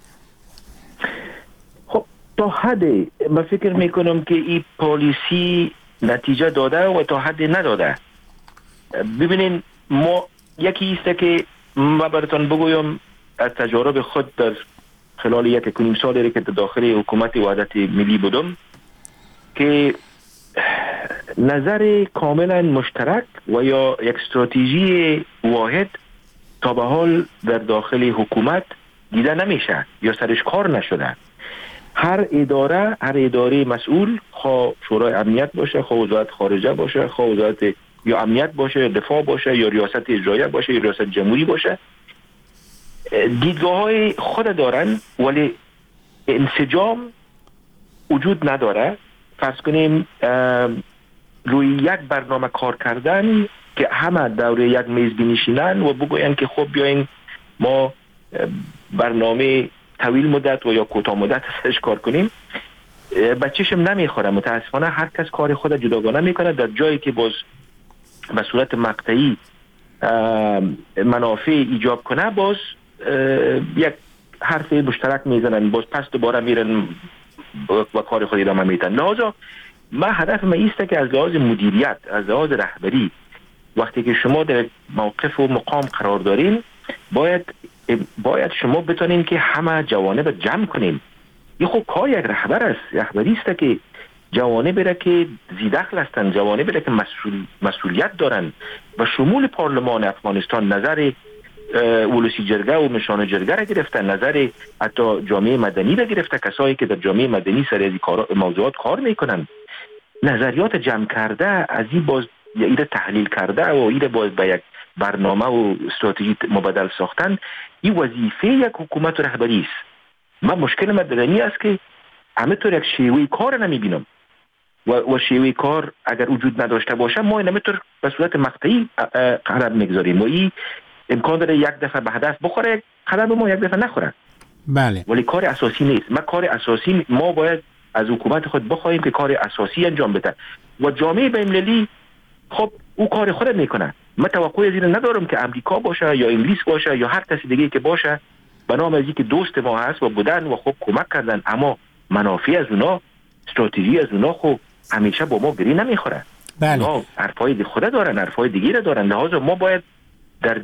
خب تا حدی من فکر میکنم که این پالیسی نتیجه داده و تا حدی نداده. ببینین ما یکی است که ما براتون بگویم از تجارب خود در خلال 1.5 سالی که داخل حکومت وحدت ملی بودم که نظر کاملا مشترک و یا یک استراتژی واحد تا به حال در داخل حکومت دیده نمیشه یا سرش کار نشده. هر اداره مسئول خواه شورای امنیت باشه، خواه وزارت خارجه باشه، خواه وزارت یا امنیت باشه، دفاع باشه یا ریاست اجراییه باشه یا ریاست جمهوری باشه، دیدگاه های خود دارن ولی انسجام وجود نداره. فرض کنیم روی یک برنامه کار کردن که همه دور یک میز بنشینن و بگوین که خب بیاین ما برنامه طویل مدت و یا کوتاه مدت ازش کار کنیم، به چشم نمیخوره. متاسفانه هر کس کار خود جداگانه میکنه، در جایی که باز به صورت مقطعی منافع ایجاب کنه باز یک حرف مشترک میزنن، باز پس دوباره میرن و کار خود ادامه میدن. لذا من هدف من ایسته که از لحاظ مدیریت، از لحاظ رهبری، وقتی که شما در موقف و مقام قرار دارین باید شما بتونین که همه جوانب جمع کنین. یه خب کار یک رهبر است، رهبری است که جوانب را که زیدخل هستن، جوانب را که مسئولیت دارن و شمول پارلمان افغانستان نظر ولسی جرگه و مشان جرگه را گرفتن، نظر حتی جامعه مدنی را گرفته، کسایی که در جامعه مدنی سر از موضوعات کار میکنن، نظریات جمع کرده، از این باز ایره تحلیل کرده و ایره باز به یک برنامه و استراتژی مبادل ساختن، این وظیفه یک حکومت و رهبری است. من مشکل مدنی است که همه طور یک شیوه کار نمیبینم و شیوه کار اگر وجود نداشته باشه ما همه طور به صورت مقطعی قدم میگذاریم و این امکان داره یک دفعه به هدف بخوره، قدم ما یک دفعه نخوره. بله. ولی کار اساسی نیست. کار اساسی ما باید از حکومت خود بخوایم که کار اساسی انجام بده و جامعه بین‌المللی خب او کار خود میکنه. من توقع از این ندارم که امریکا باشه یا انگلیس باشه یا هر کسی دیگه که باشه به نام از اینکه دوست ما هست و بودن و خب کمک کردن، اما منافع از اونا، استراتژی از اونا خو همیشه با ما گری نمیخوره. بله. اونا حرفای خود دارن، حرفای دیگه را دارن، لحاظا ما باید در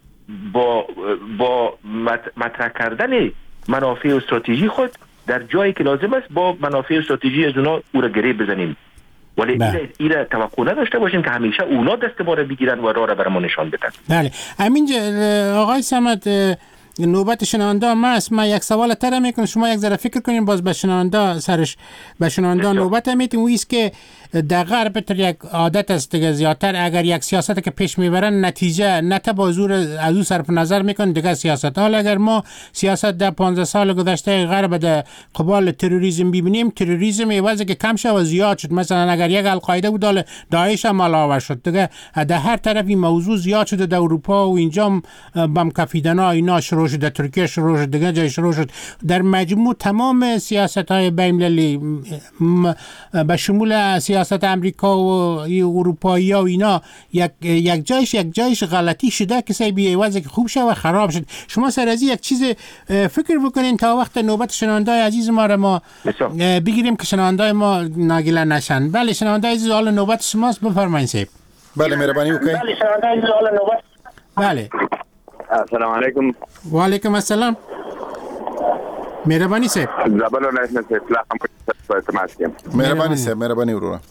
با مطرح کردن منافع و استراتژی خود در جایی که لازم است با منافع و استراتژی از اونا او را گره بزنیم، ولی ایره توقع نداشته باشیم که همیشه اونا دست ما را بگیرن و راه را بر ما نشان بدن. بله. همینجا آقای صمد نوبت شنونده ما است. من یک سوال تر میکنم، شما یک ذره فکر کنین، باز به شنونده نوبت میتیم. ویست که در غرب تر یک عادت است دیگه زیادتر، اگر یک سیاست که پیش میبرن نتیجه نه تا بازور از او صرف نظر میکن دیگه سیاست. حالا اگر ما سیاست در 15 سال گذشته غرب در قبال تروریسم ببینیم، تروریسم ایوازه که کم شد و زیاد شد. مثلا اگر یک القاعده بود حالا داعش هم علاوه شد دیگه، در هر طرف این موضوع زیاد شده. در اروپا و اینجا بم کفیدنا اینا شروع شد، در ترکیه شروع شد، دیگه جای شروع شد. در مجموع تمام سیاست‌های بین‌المللی به شمول سیاست امریکا و اروپایی ها و اینا یک جایش غلطی شده که سعی بی‌عوض که خوب شد و خراب شد. شما سر از یک چیز فکر بکنین تا وقت نوبت شنونده عزیز ما را ما بگیریم که شنونده ما ناگیله نشن. بله شنونده عزیز، حالا نوبت شماست، بفرمایید صاحب. بله مهربانی وکړئ. بله شنونده عزیز، حالا نوبت. بله. السلام علیکم. و علیکم السلام. مهربانی صاحب. زبان الله صاحب لا هم تماسیم. مهربانی صاحب، مهربانی وروره.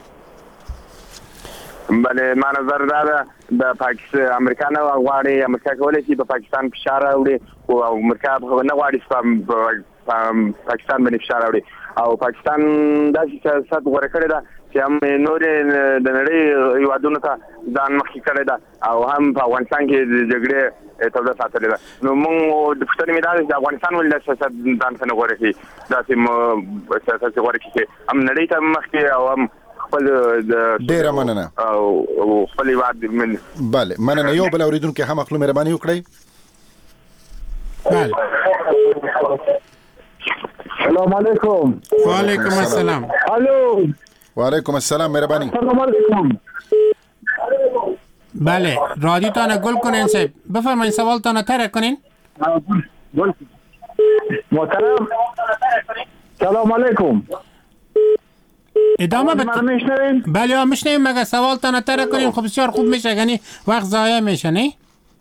بله ما نظر دا د پاکستان امریکا نه غواړي امریکا کولای شي په پاکستان فشار راوړي او امریکا نه غواړي پاکستان باندې فشار راوړي او پاکستان داسې سیاست غوړه کړی دا چې هم نور د نړۍ هیوادونو ته ځان مخکې کړی دا او هم په افغانستان کې د جګړې توده ساتلې ده. نو موږ د پښتنې مدار د افغانستان ولې سیاست ځان څنګه غوړه کړي داسې سیاست غوړه کړي هم نړۍ ته مخکې او هم ډیره مننه او خپل واد من. بله مننه. یو بل اوریدونکو هم خپل مهرباني وکړئ. بله. السلام علیکم. و علیکم السلام. الو. و علیکم السلام، مهربانی. السلام علیکم. بله رادیو تان گل کنین صاحب، بفرمایید سوال تان طرح کنین. محترم سلام علیکم. ادامه بده. بله میشنویم، مگه سوال تان طرح کنین. خب بسیار خوب میشه، یعنی وقت ضایع میشه نه؟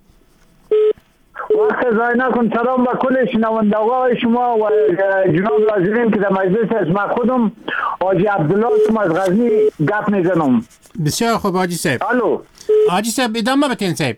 وقت ضایع نکن. سلام به کل شنوندگان شما و جناب وزیرین که در مجلس است. من خودم حاجی عبدالله از غزنی گپ میزنم. بسیار خوب حاجی صاحب. الو حاجی صاحب ادامه بدین صاحب.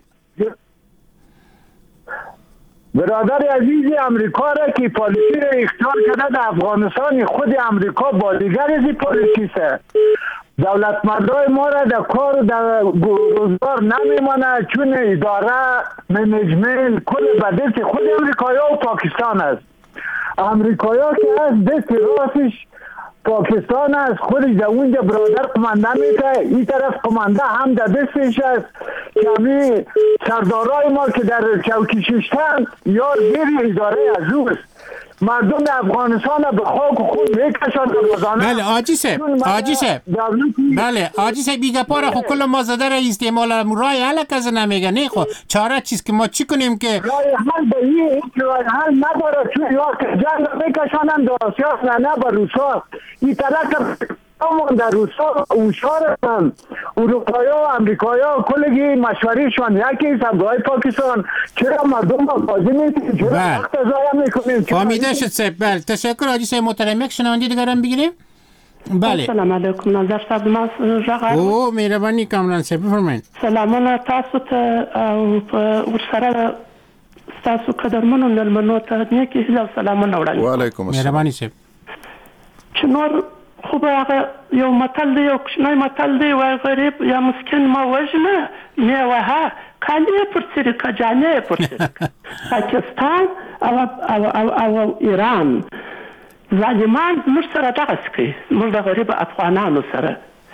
برادر عزیز امریکا را که پالیسی را اختیار کرده در افغانستان، خود امریکا با دیگر از پالیسی است. دولتمندای ما را در کار در روزگار نمیمانه، چون اداره منیجمنت کل به دست خود امریکایا و پاکستان است. امریکایا که از دست راستش پاکستان است، خودش در اونجا برادر قمانده میته، این طرف قمانده هم در دستش است. کمی سردارای ما که در چوکی ششتن یار زیر اداره از اوست. مردم افغانستان به خاک و خون میکشند روزانه. بله حاجی صاحب، حاجی صاحب. بله حاجی صاحب بیگه پاره خو کل ما زده را استعمال رای حل کز نمیگه نه. خو چاره چیز که ما چی کنیم که رای حل به این رای حل نداره، چون یا که جنگ میکشانند داسیاس نه به روسا. این طرف همون در روسا اوشار هستن. اروپایا و امریکایا کلگی مشوریشون یکی سمگاه پاکستان. چرا مردم با بازی میتونیم؟ چرا وقت ضایع میکنیم؟ فهمیده شد صاحب. بله تشکر حاجی صاحب محترم. یک شنونده دیگر هم بگیریم. بله السلام علیکم. نظر صاحب ما رغم او مهربانی کامران صاحب بفرمایید. سلامونه تاسو ته او ورسره تاسو قدرمنو ملمنو ته نیکی هیله سلامونه وړاندې. و علیکم السلام. مهربانی صاحب. چنور خوب هغه یو متل دی، یو کوچنی متل دی، وای غریب یا مسکین ما وژنه میوه کالی پر سریکا جانې پر سریکا. پاکستان او ایران ظالمان موږ سره دغسې کوي، موږ د غریب افغانانو سره.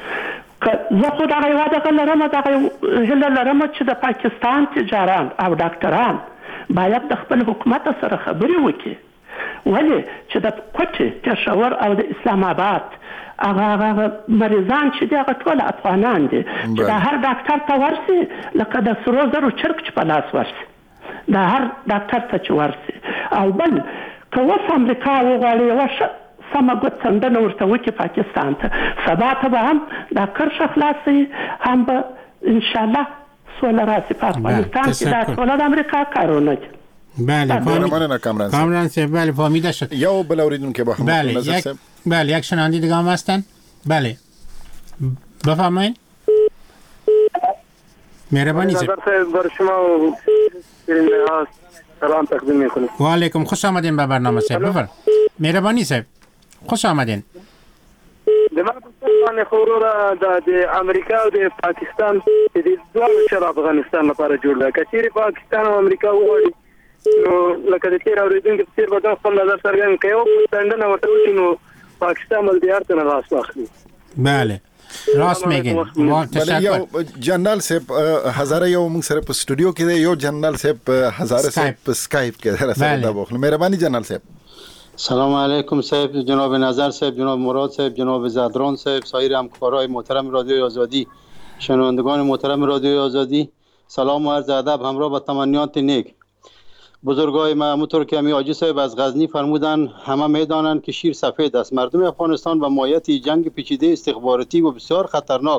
زه خو دغه یوه دغه لرم، دغه هیله لرم چې د پاکستان تجاران او ډاکټران باید د خپل حکومت سره خبرې وکړي. ولې چې د کوټې پېښور او د اسلام آباد هغه مریضان چې دي هغه ټول افغانان دي، چې د هر ډاکټر ته ورسي لکه د سرو زرو چرک چې په لاس ورسي، د هر ډاکټر ته چې ورسي. او بل که اوس امریکا وغواړي یوه ښه سمه ګوتڅنډنه ورته وکړي پاکستان ته. سبا ته به هم دا کرښه خلاصوي، هم به انشاءالله سوله راشي په افغانستان کې. دا سوله د امریکا کارونه دي. بله کامران صاحب، بله فهمیده شد. یا بله اوریدونکو با هم نظر صاحب. بله یک شنونده دیگه هم هستن. بله بفرمایید. مهربانی صاحب. نظر صاحب بر شما سلام تقدیم میکنم. و علیکم، خوش آمدین به برنامه صاحب. بفرمایید. مهربانی صاحب خوش آمدین. د ما په خورو د امریکا او د پاکستان د دوه شر افغانستان لپاره جوړ ده. کچېری پاکستان او امریکا وغواړي نو لکه د تیر اوریدونکو په څیر به خپل نظر څرګند کوي او څنډنه ورته وشي نو پاکستان ول دیار ته لاس واخلي. بله راست میگین. یو جنرال صاحب هزاره یو موږ سره په سټوډیو کې دی، یو جنرال صاحب هزاره صاحب په سکایپ کې سره دا بوخله. مهرباني جنرال صاحب. سلام علیکم صاحب، جناب نظر صاحب، جناب مراد صاحب، جناب زدران صاحب، سایر همکارای محترم رادیوی آزادی، شنوندگان محترم رادیوی آزادی، سلام و عرض ادب همراه با تمنیات نیک. بزرگای ما همونطور که امی حاجی صاحب از غزنی فرمودن همه میدانند که شیر سفید است. مردم افغانستان و مایت جنگ پیچیده استخباراتی و بسیار خطرناک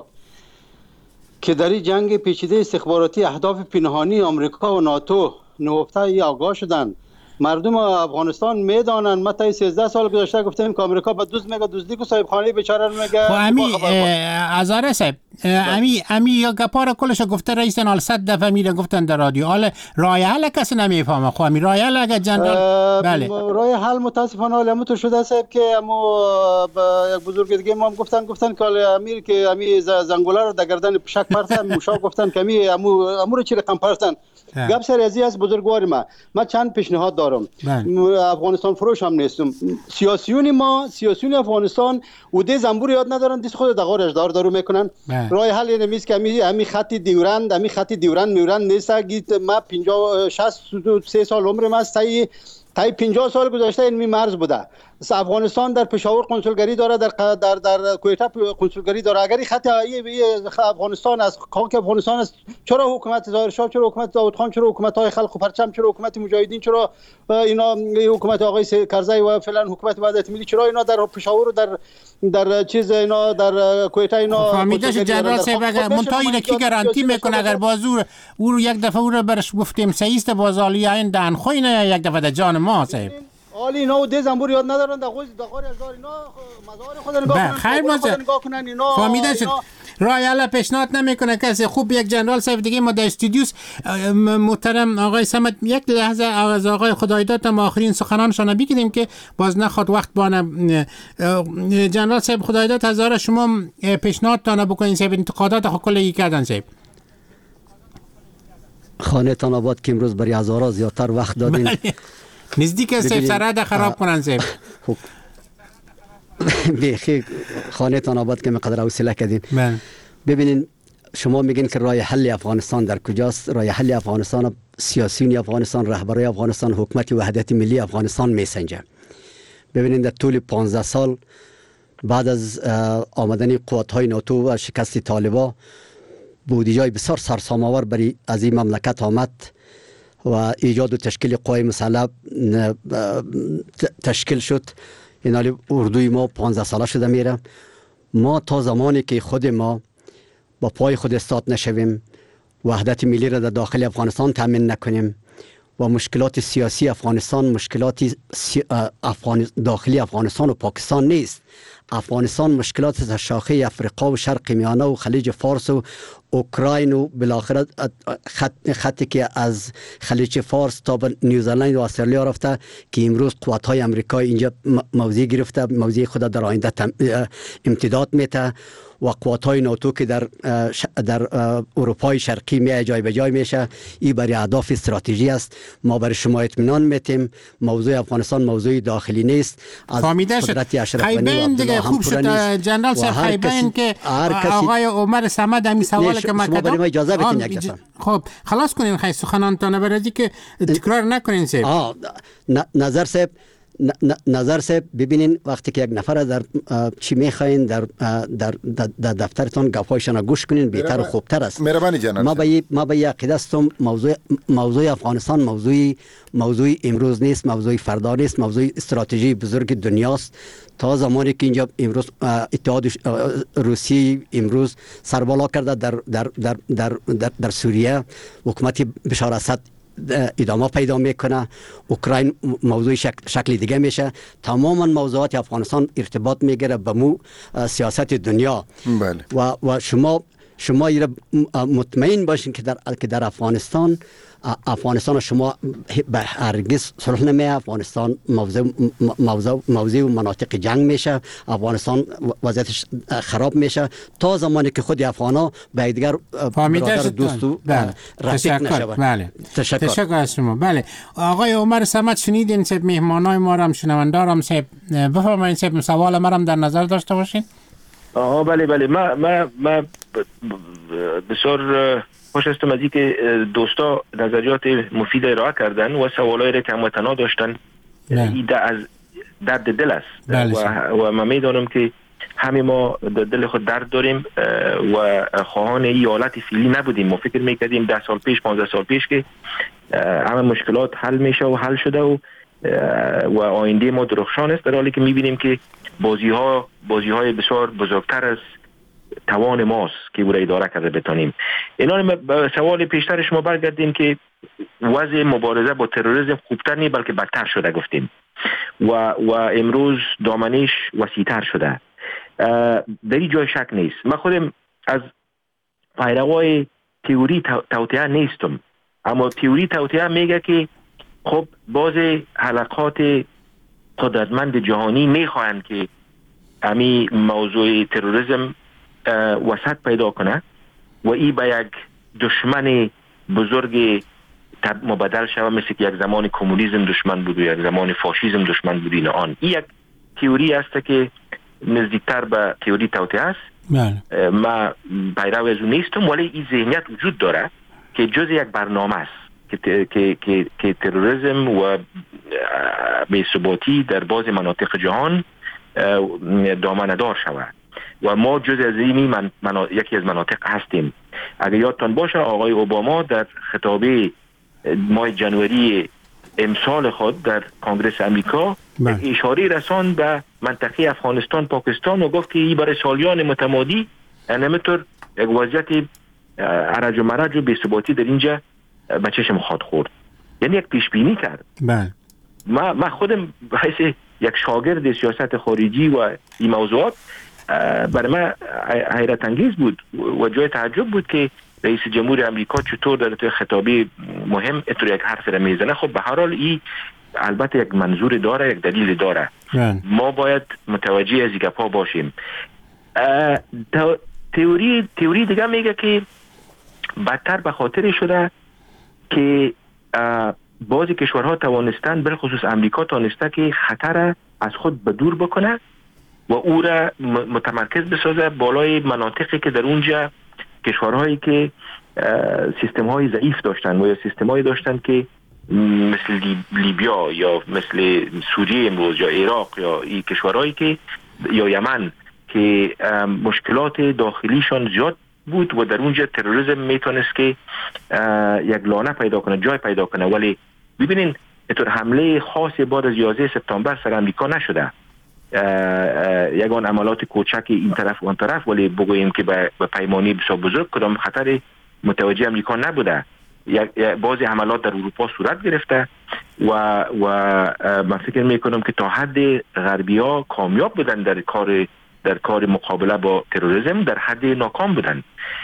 که در این جنگ پیچیده استخباراتی اهداف پنهانی آمریکا و ناتو نهفته آگاه شدند. مردم افغانستان میدانند. ما تا 13 سال گذشته گفتیم که آمریکا به دوز میگه دزدی کو صاحب خانه بیچاره میگه. امی هزاره صاحب امی یا گپارا کلش گفته رئیس نال 100 دفعه میره گفتن در رادیو. حالا راه حل کسی نمیفهمه. خب امی راه حل اگه جنرال بله راه حل متاسفانه حالا تو شده صاحب که امو یک بزرگ دیگه ما گفتن که امیر که امی زنگوله رو در گردن پشک پرتن موشا گفتن که امو رو چی رقم پرتن. گپ سر ازی از بزرگوار ما چند پیشنهاد دارم. افغانستان فروش هم نیستم. سیاسیون افغانستان اوده زنبور یاد ندارن، دیس خود دغار اجدار دارو میکنن. راه حل نمیست که امی خط دیورند میورند نیست. ما 63 سال عمرم است. تا 50 سال گذشته این مرز بوده. افغانستان در پشاور کنسولگری داره، در کویته کنسولگری داره. اگر خط افغانستان از خاک افغانستان است، چرا حکومت ظاهرشاه، چرا حکومت داود خان، چرا حکومت های خلق و پرچم، چرا حکومت مجاهدین، چرا اینا حکومت آقای کرزی و فعلا حکومت وحدت ملی، چرا اینا در پشاور و در چیز اینا در کویته اینا فهمیده شد جنرال صاحب. اگر منتهی کی گارانتی میکنه اگر بازور او یک دفعه او رو برش گفتیم سیست بازالی این دهنخوی نه یک دفعه در جان ما صاحب. حالی اینا د زنبور یاد ندارن. در غوز دغار هزار اینا مزار خود نگاه کنن. اینا فهمیده شد. رایالا پیشنهاد نمیکنه کسی. خوب یک جنرال صاحب دیگه ما در استودیوس محترم آقای صمد یک لحظه از آقای خدایداد ما آخرین سخنانشان بگیریم که باز نخواد وقت بانه. جنرال صاحب خدایداد هزار شما پیشنهاد تانه بکنین صاحب انتقادات خود کلی کردن صاحب. خانه تان آباد که امروز برای هزارها زیادتر وقت دادین. نزدیک صاحب سرحد خراب کنن صاحب. بیخی خانه تان آباد که مقدر حوصله کردین. ببینین شما میگین که راه حل افغانستان در کجاست؟ راه حل افغانستان سیاسیون افغانستان، رهبرای افغانستان، حکومت وحدت ملی افغانستان میسنجه. ببینین در طول 15 سال بعد از آمدن قوات‌های ناتو و شکست طالبان بودجه بسیار سرسام‌آور برای از این مملکت آمد و ایجاد و تشکیل قوای مسلح تشکیل شد. این حالی اردوی ما 15 ساله شده میره. ما تا زمانی که خود ما با پای خود استاد نشویم، وحدت ملی را در داخل افغانستان تامین نکنیم و مشکلات سیاسی افغانستان مشکلات داخلی افغانستان و پاکستان نیست. افغانستان مشکلات شاخه افریقا و شرق میانه و خلیج فارس و اوکراین و بالاخره خطی که از خلیج فارس تا به نیوزلند و استرالیا رفته که امروز قوات‌های آمریکایی اینجا موضع گرفته، موضع خود در آینده امتداد میته و قوات‌های ناتو که در اروپای شرقی می جای به جای میشه. این برای اهداف استراتژی است. ما برای شما اطمینان میتیم موضوع افغانستان موضوع داخلی نیست. از قدرت اشرف غنی دیگه خوب شد جنرال صاحب خیبین که آقای عمر صمد همین سوال که ما کردم اجازه بدین یک دفعه. خب خلاص کنین خیلی سخنانتون برای که تکرار نکنین صاحب. نظر صاحب نظر صاحب ببینین وقتی که یک نفر در چی میخواین در دفترتون گپایشان گوش کنین بهتر و خوبتر است. مهربانی جناب. ما به عقیده هستم موضوع افغانستان موضوع امروز نیست، موضوع فردا نیست، موضوع استراتژی بزرگ دنیاست. تا زمانی که اینجا امروز اتحاد روسیه امروز سربالا کرده در سوریه، حکومت بشار اسد ادامه پیدا میکنه، اوکراین موضوع شکل دیگه میشه، تماما موضوعات افغانستان ارتباط میگیره به مو سیاست دنیا. بله. و شما مطمئن باشین که در افغانستان شما به هرگز صلح نمیه. افغانستان موضوع و مناطق جنگ میشه، افغانستان وضعیتش خراب میشه تا زمانی که خود افغانا به دیگر برادر دوست و رفیق نشوند. بله. تشکر از شما. بله آقای عمر صمد شنیدین سب مهمانای ما هم شنوندارم سب بفرمایید سب سوال ما هم در نظر داشته باشین. بله ما بسیار خوش هستم از اینکه دوستا نظریات مفید ارائه کردن و سوالایی را که هموطنا داشتن ایده از درد دل است. و من میدانم که همه ما در دل خود درد داریم و خواهان این حالت فعلی نبودیم. ما فکر میکردیم 10 سال پیش 15 سال پیش که همه مشکلات حل میشه و حل شده و آینده ما درخشان است، در حالی که میبینیم که بازی های بسیار بزرگتر از توان ماست که او را اداره کرده بتانیم. الان به سوال پیشتر شما برگردیم که وضع مبارزه با تروریسم خوبتر نیست بلکه بدتر شده گفتیم و امروز دامنش وسیع‌تر شده. در این جای شک نیست. من خودم از پیروای تئوری توطئه نیستم، اما تئوری توطئه میگه که خب باز حلقات قدرتمند جهانی میخواهند که امی موضوع تروریسم وسط پیدا کنه و ای به یک دشمن بزرگ مبدل شود، مثل که یک زمان کمونیسم دشمن بود و یک زمان فاشیسم دشمن بود. این یک تئوری است که نزدیکتر به تئوری توطئه است. ما پیرو از اون نیستم، ولی این ذهنیت وجود داره که جز یک برنامه است که تروریسم و بی‌ثباتی در بعض مناطق جهان دامنه‌دار شود و ما جز از این یکی از مناطق هستیم. اگر یادتان باشه آقای اوباما در خطابه ماه جنوری امسال خود در کنگره امریکا اشاره رساند به منطقه افغانستان پاکستان و گفت که این برای سالیان متمادی نمیتور یک وضعیت هرج و مرج و بی‌ثباتی در اینجا به چشم خود خورد. یعنی یک پیش بینی کرد. من خودم بحث یک شاگرد سیاست خارجی و این موضوعات برای من حیرت انگیز بود و جای تعجب بود که رئیس جمهور امریکا چطور در خطابه مهم اتور یک حرف را میزنه. خب به هر حال این البته یک منظور داره، یک دلیل داره. ما باید متوجه از این گپا باشیم. تئوری دیگه میگه که بدتر به خاطر شده که بعضی کشورها توانستن، بالخصوص امریکا توانسته که خطر از خود به دور بکنه و او را متمرکز بسازه بالای مناطقی که در اونجا کشورهایی که سیستم های ضعیف داشتن و یا سیستم هایی داشتن که مثل لیبیا یا مثل سوریه امروز یا عراق یا این کشورهایی که یا یمن که مشکلات داخلیشان زیاد بود و در اونجا تروریسم میتونست که یک لانه پیدا کنه، جای پیدا کنه. ولی ببینین اینطور حمله خاصی بعد از 11 سپتامبر سر امریکا نشده، یگان عملات کوچک این طرف و آن طرف، ولی بگوییم که به پیمانی بسیار بزرگ کدام خطر متوجه امریکا نبوده. بعضی حملات در اروپا صورت گرفته و من فکر میکنم که تا حد غربی ها کامیاب بودن در کار مقابله با تروریسم، در حد ناکام بودن.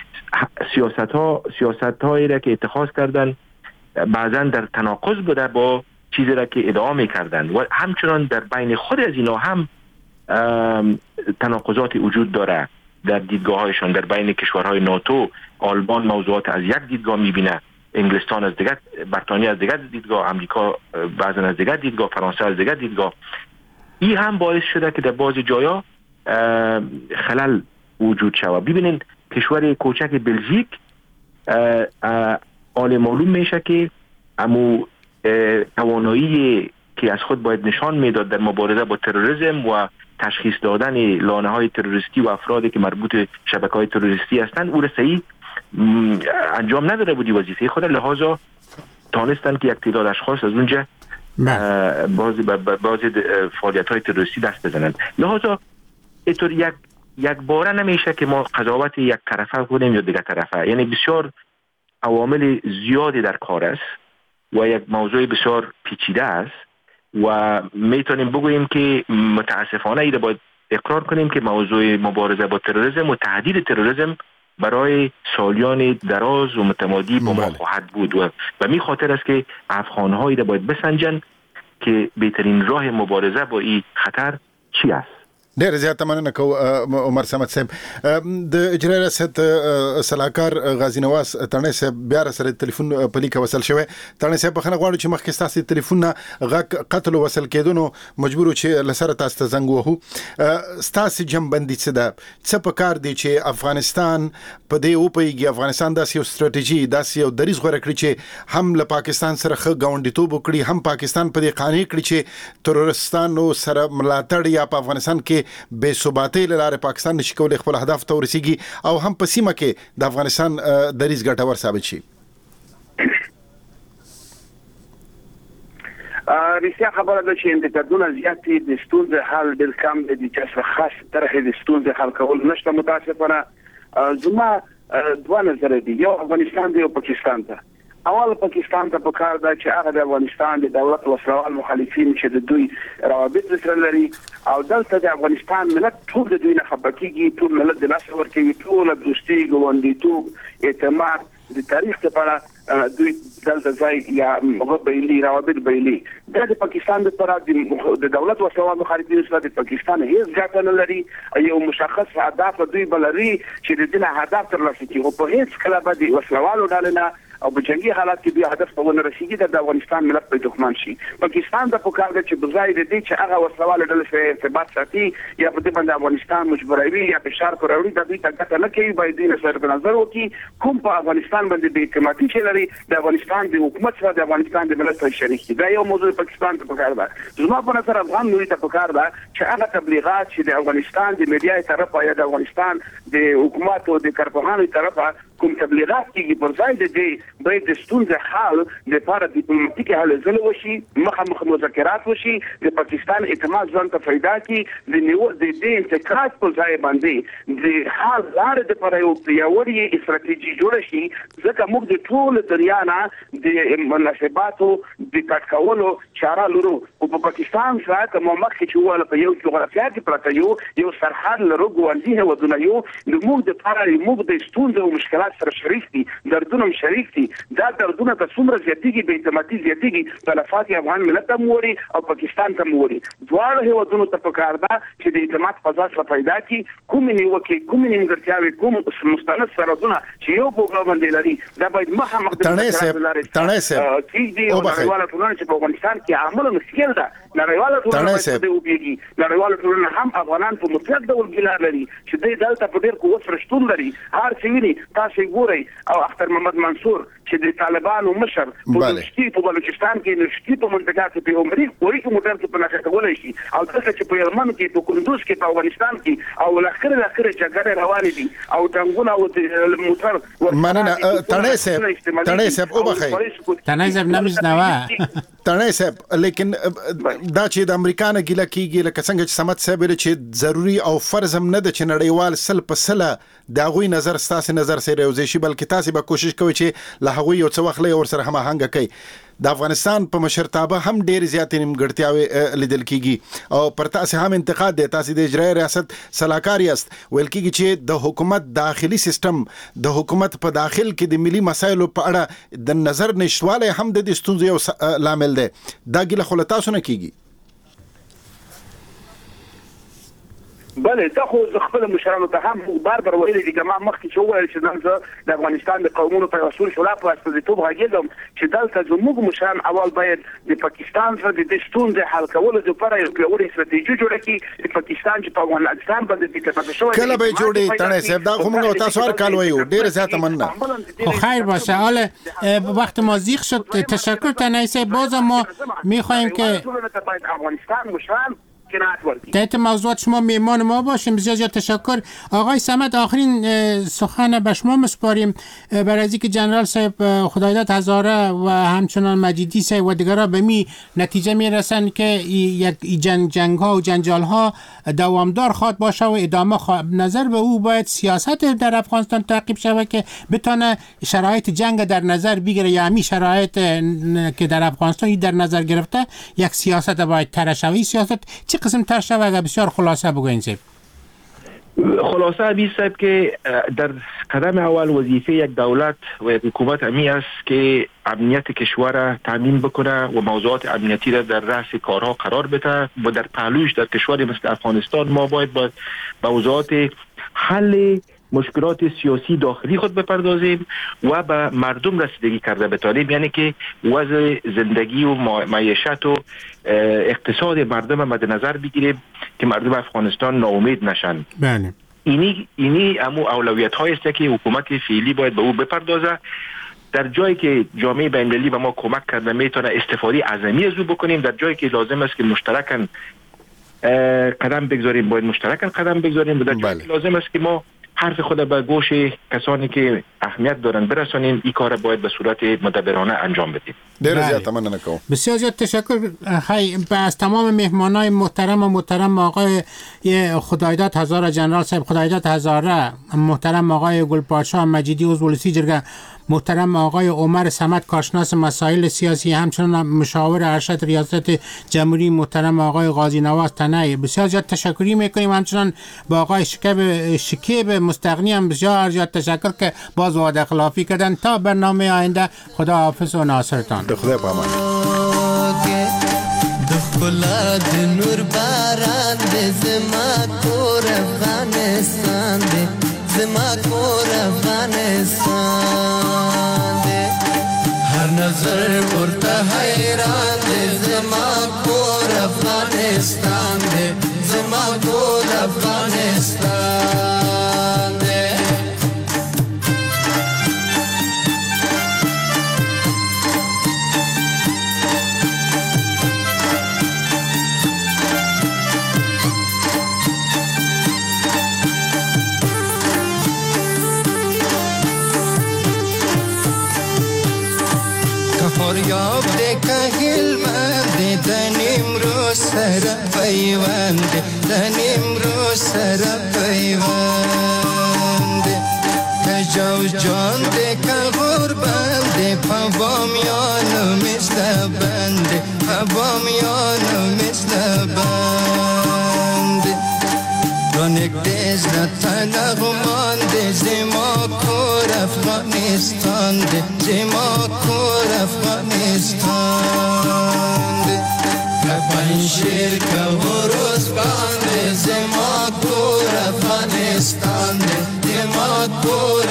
سیاست هایی را که اتخاذ کردن بعضا در تناقض بوده با چیزی را که ادعا میکردن و همچنان در بین خود از اینا هم تناقضات وجود داره در دیدگاه هایشان. در بین کشورهای ناتو آلمان موضوعات از یک دیدگاه میبینه، انگلستان از دیگر، بریتانیا از دیگر دیدگاه، امریکا بعضا از دیگر دیدگاه، فرانسه از دیگر دیدگاه. این هم باعث شده که در بعضی جایا خلل وجود شود. ببینید کشور کوچک بلژیک آل معلوم میشه که امو توانایی که از خود باید نشان میداد در مبارزه با تروریسم و تشخیص دادن لانه‌های تروریستی و افرادی که مربوط شبکه‌های تروریستی هستند او را صحیح انجام نداده بودی وظیفه خود، لحاظا تانستن که یک تعداد اشخاص از اونجا بعضی فعالیت‌های تروریستی دست بزنند. لحاظا اینطور یک باره نمیشه که ما قضاوت یک طرفه کنیم یا دیگر طرفه، یعنی بسیار عوامل زیادی در کار است و یک موضوع بسیار پیچیده است و میتونیم بگوییم که متاسفانه ایره باید اقرار کنیم که موضوع مبارزه با تروریسم و تهدید تروریسم برای سالیان دراز و متمادی با ما خواهد بود و می خاطر است که افغان‌ها ایره باید بسنجن که بهترین راه مبارزه با این خطر چی است. ډېر زیات مننه کوم عمر صمد صاحب. د اجرایي ریاست سلاکار غازی نواز تڼۍ صاحب بیا سره ټلیفون په لیکه وصل شوی. تڼۍ صاحب بخښنه غواړو چې مخکې ستاسو ټلیفون نه غږ قتل وصل کېدو نو مجبور چې لسره تاسو ته زنګ وهو. ستاسو جنبندي څه ده؟ څه پکار دی چې افغانستان په دې وپیږي؟ افغانستان داسې یو ستراتیژي داسې یو دریځ غوره کړي چې هم له پاکستان سره ښه ګاونډیتوب وکړي، هم پاکستان په دې قانع کړي چې ترورستانو سره ملاتړ یا په افغانستان کې بے ثباتی لاره پاکستان نشي کولای خپل هدف ته ورسیږي او هم په سیمه کې د افغانستان دریځ ګټور ثابت شي. رښتیا خبره ده چې اندکادونه زیاتې د ستونزې حل ډېر کم دي چې خاص طرح د ستونزې حل کول نشته. متاسفانه زما دوه نظر دي، یو افغانستان دی او پاکستان ته. اول پاکستان ته پکار ده چې هغه د افغانستان د دولت وسلوال مخالفین چې د دوی روابط سره لري او دلته د افغانستان ملت ټول د دوی نه خبرکیږي، ټول ملت د لاس ورکوي، ټول دوستي ګاونډیتوب اعتماد د تاریخ لپاره دوی دلته ځای یا بیلي روابط بیلي. دا د پاکستان لپاره د دولت وسلوال مخالفین سره د پاکستان هیڅ ګټه نه لري. یو مشخص هدف دوی بلري چې د دې هدف ترلاسه کړي، خو په هیڅ کله به د وسلوالو ډلې نه او په جنگي حالات کې دوی هدف ته ونه رسیږي د افغانستان ملت په دښمن شي. پاکستان د پکار د چې بځای د دې چې هغه وسلواله ډلې سره ارتباط ساتي یا په دې باندې افغانستان مجبوروي یا فشار کوي د دې څنګه نه کوي، باید دې سره په نظر وکړي کوم په افغانستان باندې د اعتمادي چې لري د افغانستان د حکومت سره د افغانستان د ملت سره شریک دي. دا یو موضوع پاکستان ته پکار ده. زما په نظر افغان نوی ته پکار ده چې هغه تبلیغات چې د افغانستان د میډیا طرفه یا د افغانستان د حکومت او د کارپوهانو طرفه کوم تبلیغات کیږي پر ځای د دې باید د ستونزې حل لپاره ډیپلوماټیکي هلې ځلې وشي، مخامخ مذاکرات وشي، د پاکستان اعتماد ځان ته پیدا کړي، د دې انتقاد پر ځای باندې د حل لارې لپاره یو پیاوړې استراتیژي جوړه شي. ځکه موږ د ټول دنیا نه د مناسباتو د کټ کولو چاره لرو او په پاکستان سره کوم مخکې چې وله په یو جغرافیه کې پراته یو سرحد لرو ګوندي هیوادونه یو د موږ د لپاره موږ د ستونزو او مشکلات سره شریک دي، دردونه شریک دي. دا دردونه که څومره زیاتېږي به اعتمادي زیاتېږي، تلفات افغان ملت ته موري او پاکستان ته موري. دواړو هیوادونو ته پکار ده چې د اعتماد فضا سره پیدا کړي، کومې نیوکې کومې نیمګړتیاوې کوم مستند سرحدونه چې یو پروګرام باندې لري دا باید مخامخ د تڼۍ صاحب او نړیواله ټولنه چې په افغانستان کې عمل مشکل ده. نړیواله ټولنه باید وپیږي. نړیواله ټولنه هم افغانان په مطلق ډول ګیلار لري چې دوی دلته په ډېر قوت سره شتون لري. هر څه ویني تاسو ګورئ. او اختر محمد منصور چې د طالبانو مشر په بلوچستان کې نشتی په منطقه کې په عمرې پورې کې موټر کې په نښته ولای شي او دلته چې په یمن کې په کندوز کې په افغانستان کې او لخر جګړې روانې دي او ټنګونه او موټر مننه. تڼۍ صاحب وبخئ تڼۍ صاحب نمیشنوه تڼۍ صاحب، لیکن دا چې د امریکا نه ګیله کیږي لکه څنګه چې سمت صاحب چې ضروری او فرض هم نه ده چې نړیوال سل په سله د هغوی نظر ستاسو نظر سره یوځای شي، بلکې تاسو به کوشش کوئ چې له هغوی یو څه وخت لري ور سره هماهنګ کړئ. د افغانستان په مشرتابه هم ډېر زیاتې نیمګړتیاوې لیدل کیږي او پر تاسو هم انتقاد دی. تاسو د اجرایي ریاست سلاکار یاست. ویل کیږي چې د حکومت داخلي سیستم د حکومت په داخل کې د ملي مسایلو په اړه د نظر نشټوالی هم د دې ستونزې یو لامل دی. دا ګیله خو له تاسو نه کیږي؟ بله دا خو خپل مشرانو ته هم بار ویل دي چې ما مخکې شو ویل چې نن زه د افغانستان د قومونو په اصول شورا په استازیتوب غږیږم چې دلته زموږ مشران اول باید د پاکستان سره د ستونزې حل کولو لپاره یو پیاوړی استراتیژي جوړه کړي چې پاکستان چې په افغانستان باندې د تفاهم شوی کله به جوړي تنه صاحب دا خو موږ تاسو هر کال وایو ډیر زیات مننه. خب خیر باشه. حالا وقت ما زیغ شد. تشکر تنه صاحب. باز ما میخوایم که افغانستان مشران تحت موضوعات شما میمان ما باشیم. بسیار زیاد تشکر. آقای صمد آخرین سخن به شما مسپاریم برای از اینکه جنرال صاحب خدایداد هزاره و همچنان مجیدی صاحب و دیگرها به می نتیجه میرسن که یک جنگ ها و جنجال ها دوامدار خواد باشه و ادامه نظر به او باید سیاست در افغانستان تعقیب شود که بتونه شرایط جنگ در نظر بگیره، یا همین شرایط که در افغانستان در نظر گرفته یک سیاست باید طرح شود. سیاست چه قسم تر شود؟ اگر بسیار خلاصه بگوین صاحب. خلاصه ابی صاحب که در قدم اول وظیفه یک دولت و یک حکومت امی است که امنیت کشور را تامین بکنه و موضوعات امنیتی را در رأس کارها قرار بده و در پهلوش در کشوری مثل افغانستان ما باید با موضوعات حل مشکلات سیاسی داخلی خود بپردازیم و به مردم رسیدگی کرده بتانیم، یعنی که وضع زندگی و معیشت و اقتصاد مردم مد نظر بگیریم که مردم افغانستان ناامید نشن. بله. اینی امو اولویت هایی است که حکومت فعلی باید به او بپردازه. در جایی که جامعه بین‌المللی به ما کمک کرده میتونه استفاده عظیمی از او بکنیم. در جایی که لازم است که مشترکاً قدم بگذاریم باید مشترکاً قدم بگذاریم و در جایی که لازم است که ما حرف خود به گوش کسانی که اهمیت دارن برسانیم. این کار باید به صورت مدبرانه انجام بدیم. بسیار زیاد تشکر. از تمام مهمانای محترم و محترم آقای خدایداد هزاره، جنرال صاحب خدایداد هزاره، محترم آقای گلپاشا مجیدی عضو ولسی جرگه، محترم آقای عمر صمد کارشناس مسائل سیاسی، همچنان مشاور ارشد ریاست جمهوری محترم آقای قاضی نواز تنایی، بسیار زیاد تشکری میکنیم. همچنان با آقای شکیب مستغنی هم بسیار زیاد تشکر که باز وعده خلافی کردن. تا برنامه آینده خدا حافظ و ناصرتان. خدا پامان. دخلا د نور باران د زما کور افغانستان د زما کور افغانستان د هر نظر ورته حیران د زما کور افغانستان د زما کور افغانستان د فریاب د کهل مند د نیمرو سره پیوند د نیمرو سره پیوند کجاو جان د کغور بند په بامیانو مثل بند په بامیانو مثل بند رونق دیز نتنغمان د زما کور افغانستان د زما کور افغانستان د پنځیر کوروس باندې زما کور افغانستان د زما کور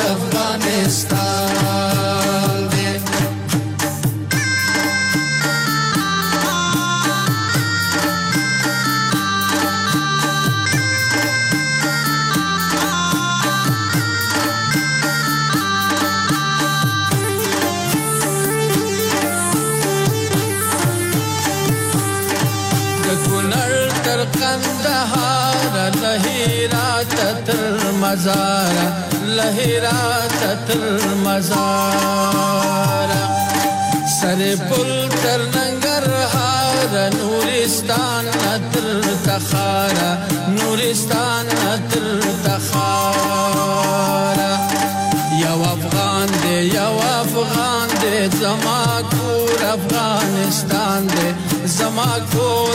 افغانستان د لهیرات تر مزارا سر پل تر ننگرهار نورستان تر تخارا نورستان تر تخارا یو افغان دے زما کور افغانستان دے زما کور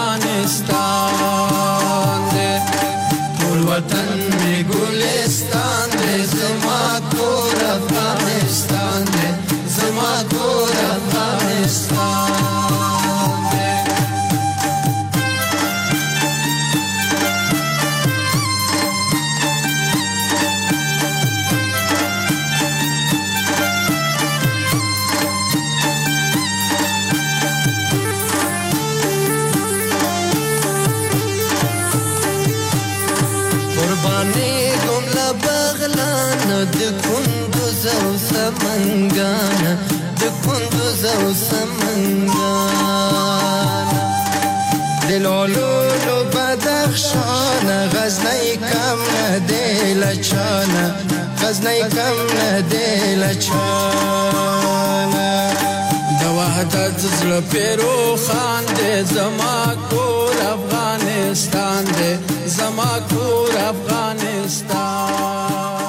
افغانستان دے ټول وطن می ګلستان دے زما کور افغانستان دے زما کور افغانستان دے د کندوز او سمنګان د کندوز او سمنګان دلولو بدخشان غزنی کم ندی لچان غزنی کم ندی لچان د وحدت زړه پیرو خان دې زما کور افغانستان دې زما کور افغانستان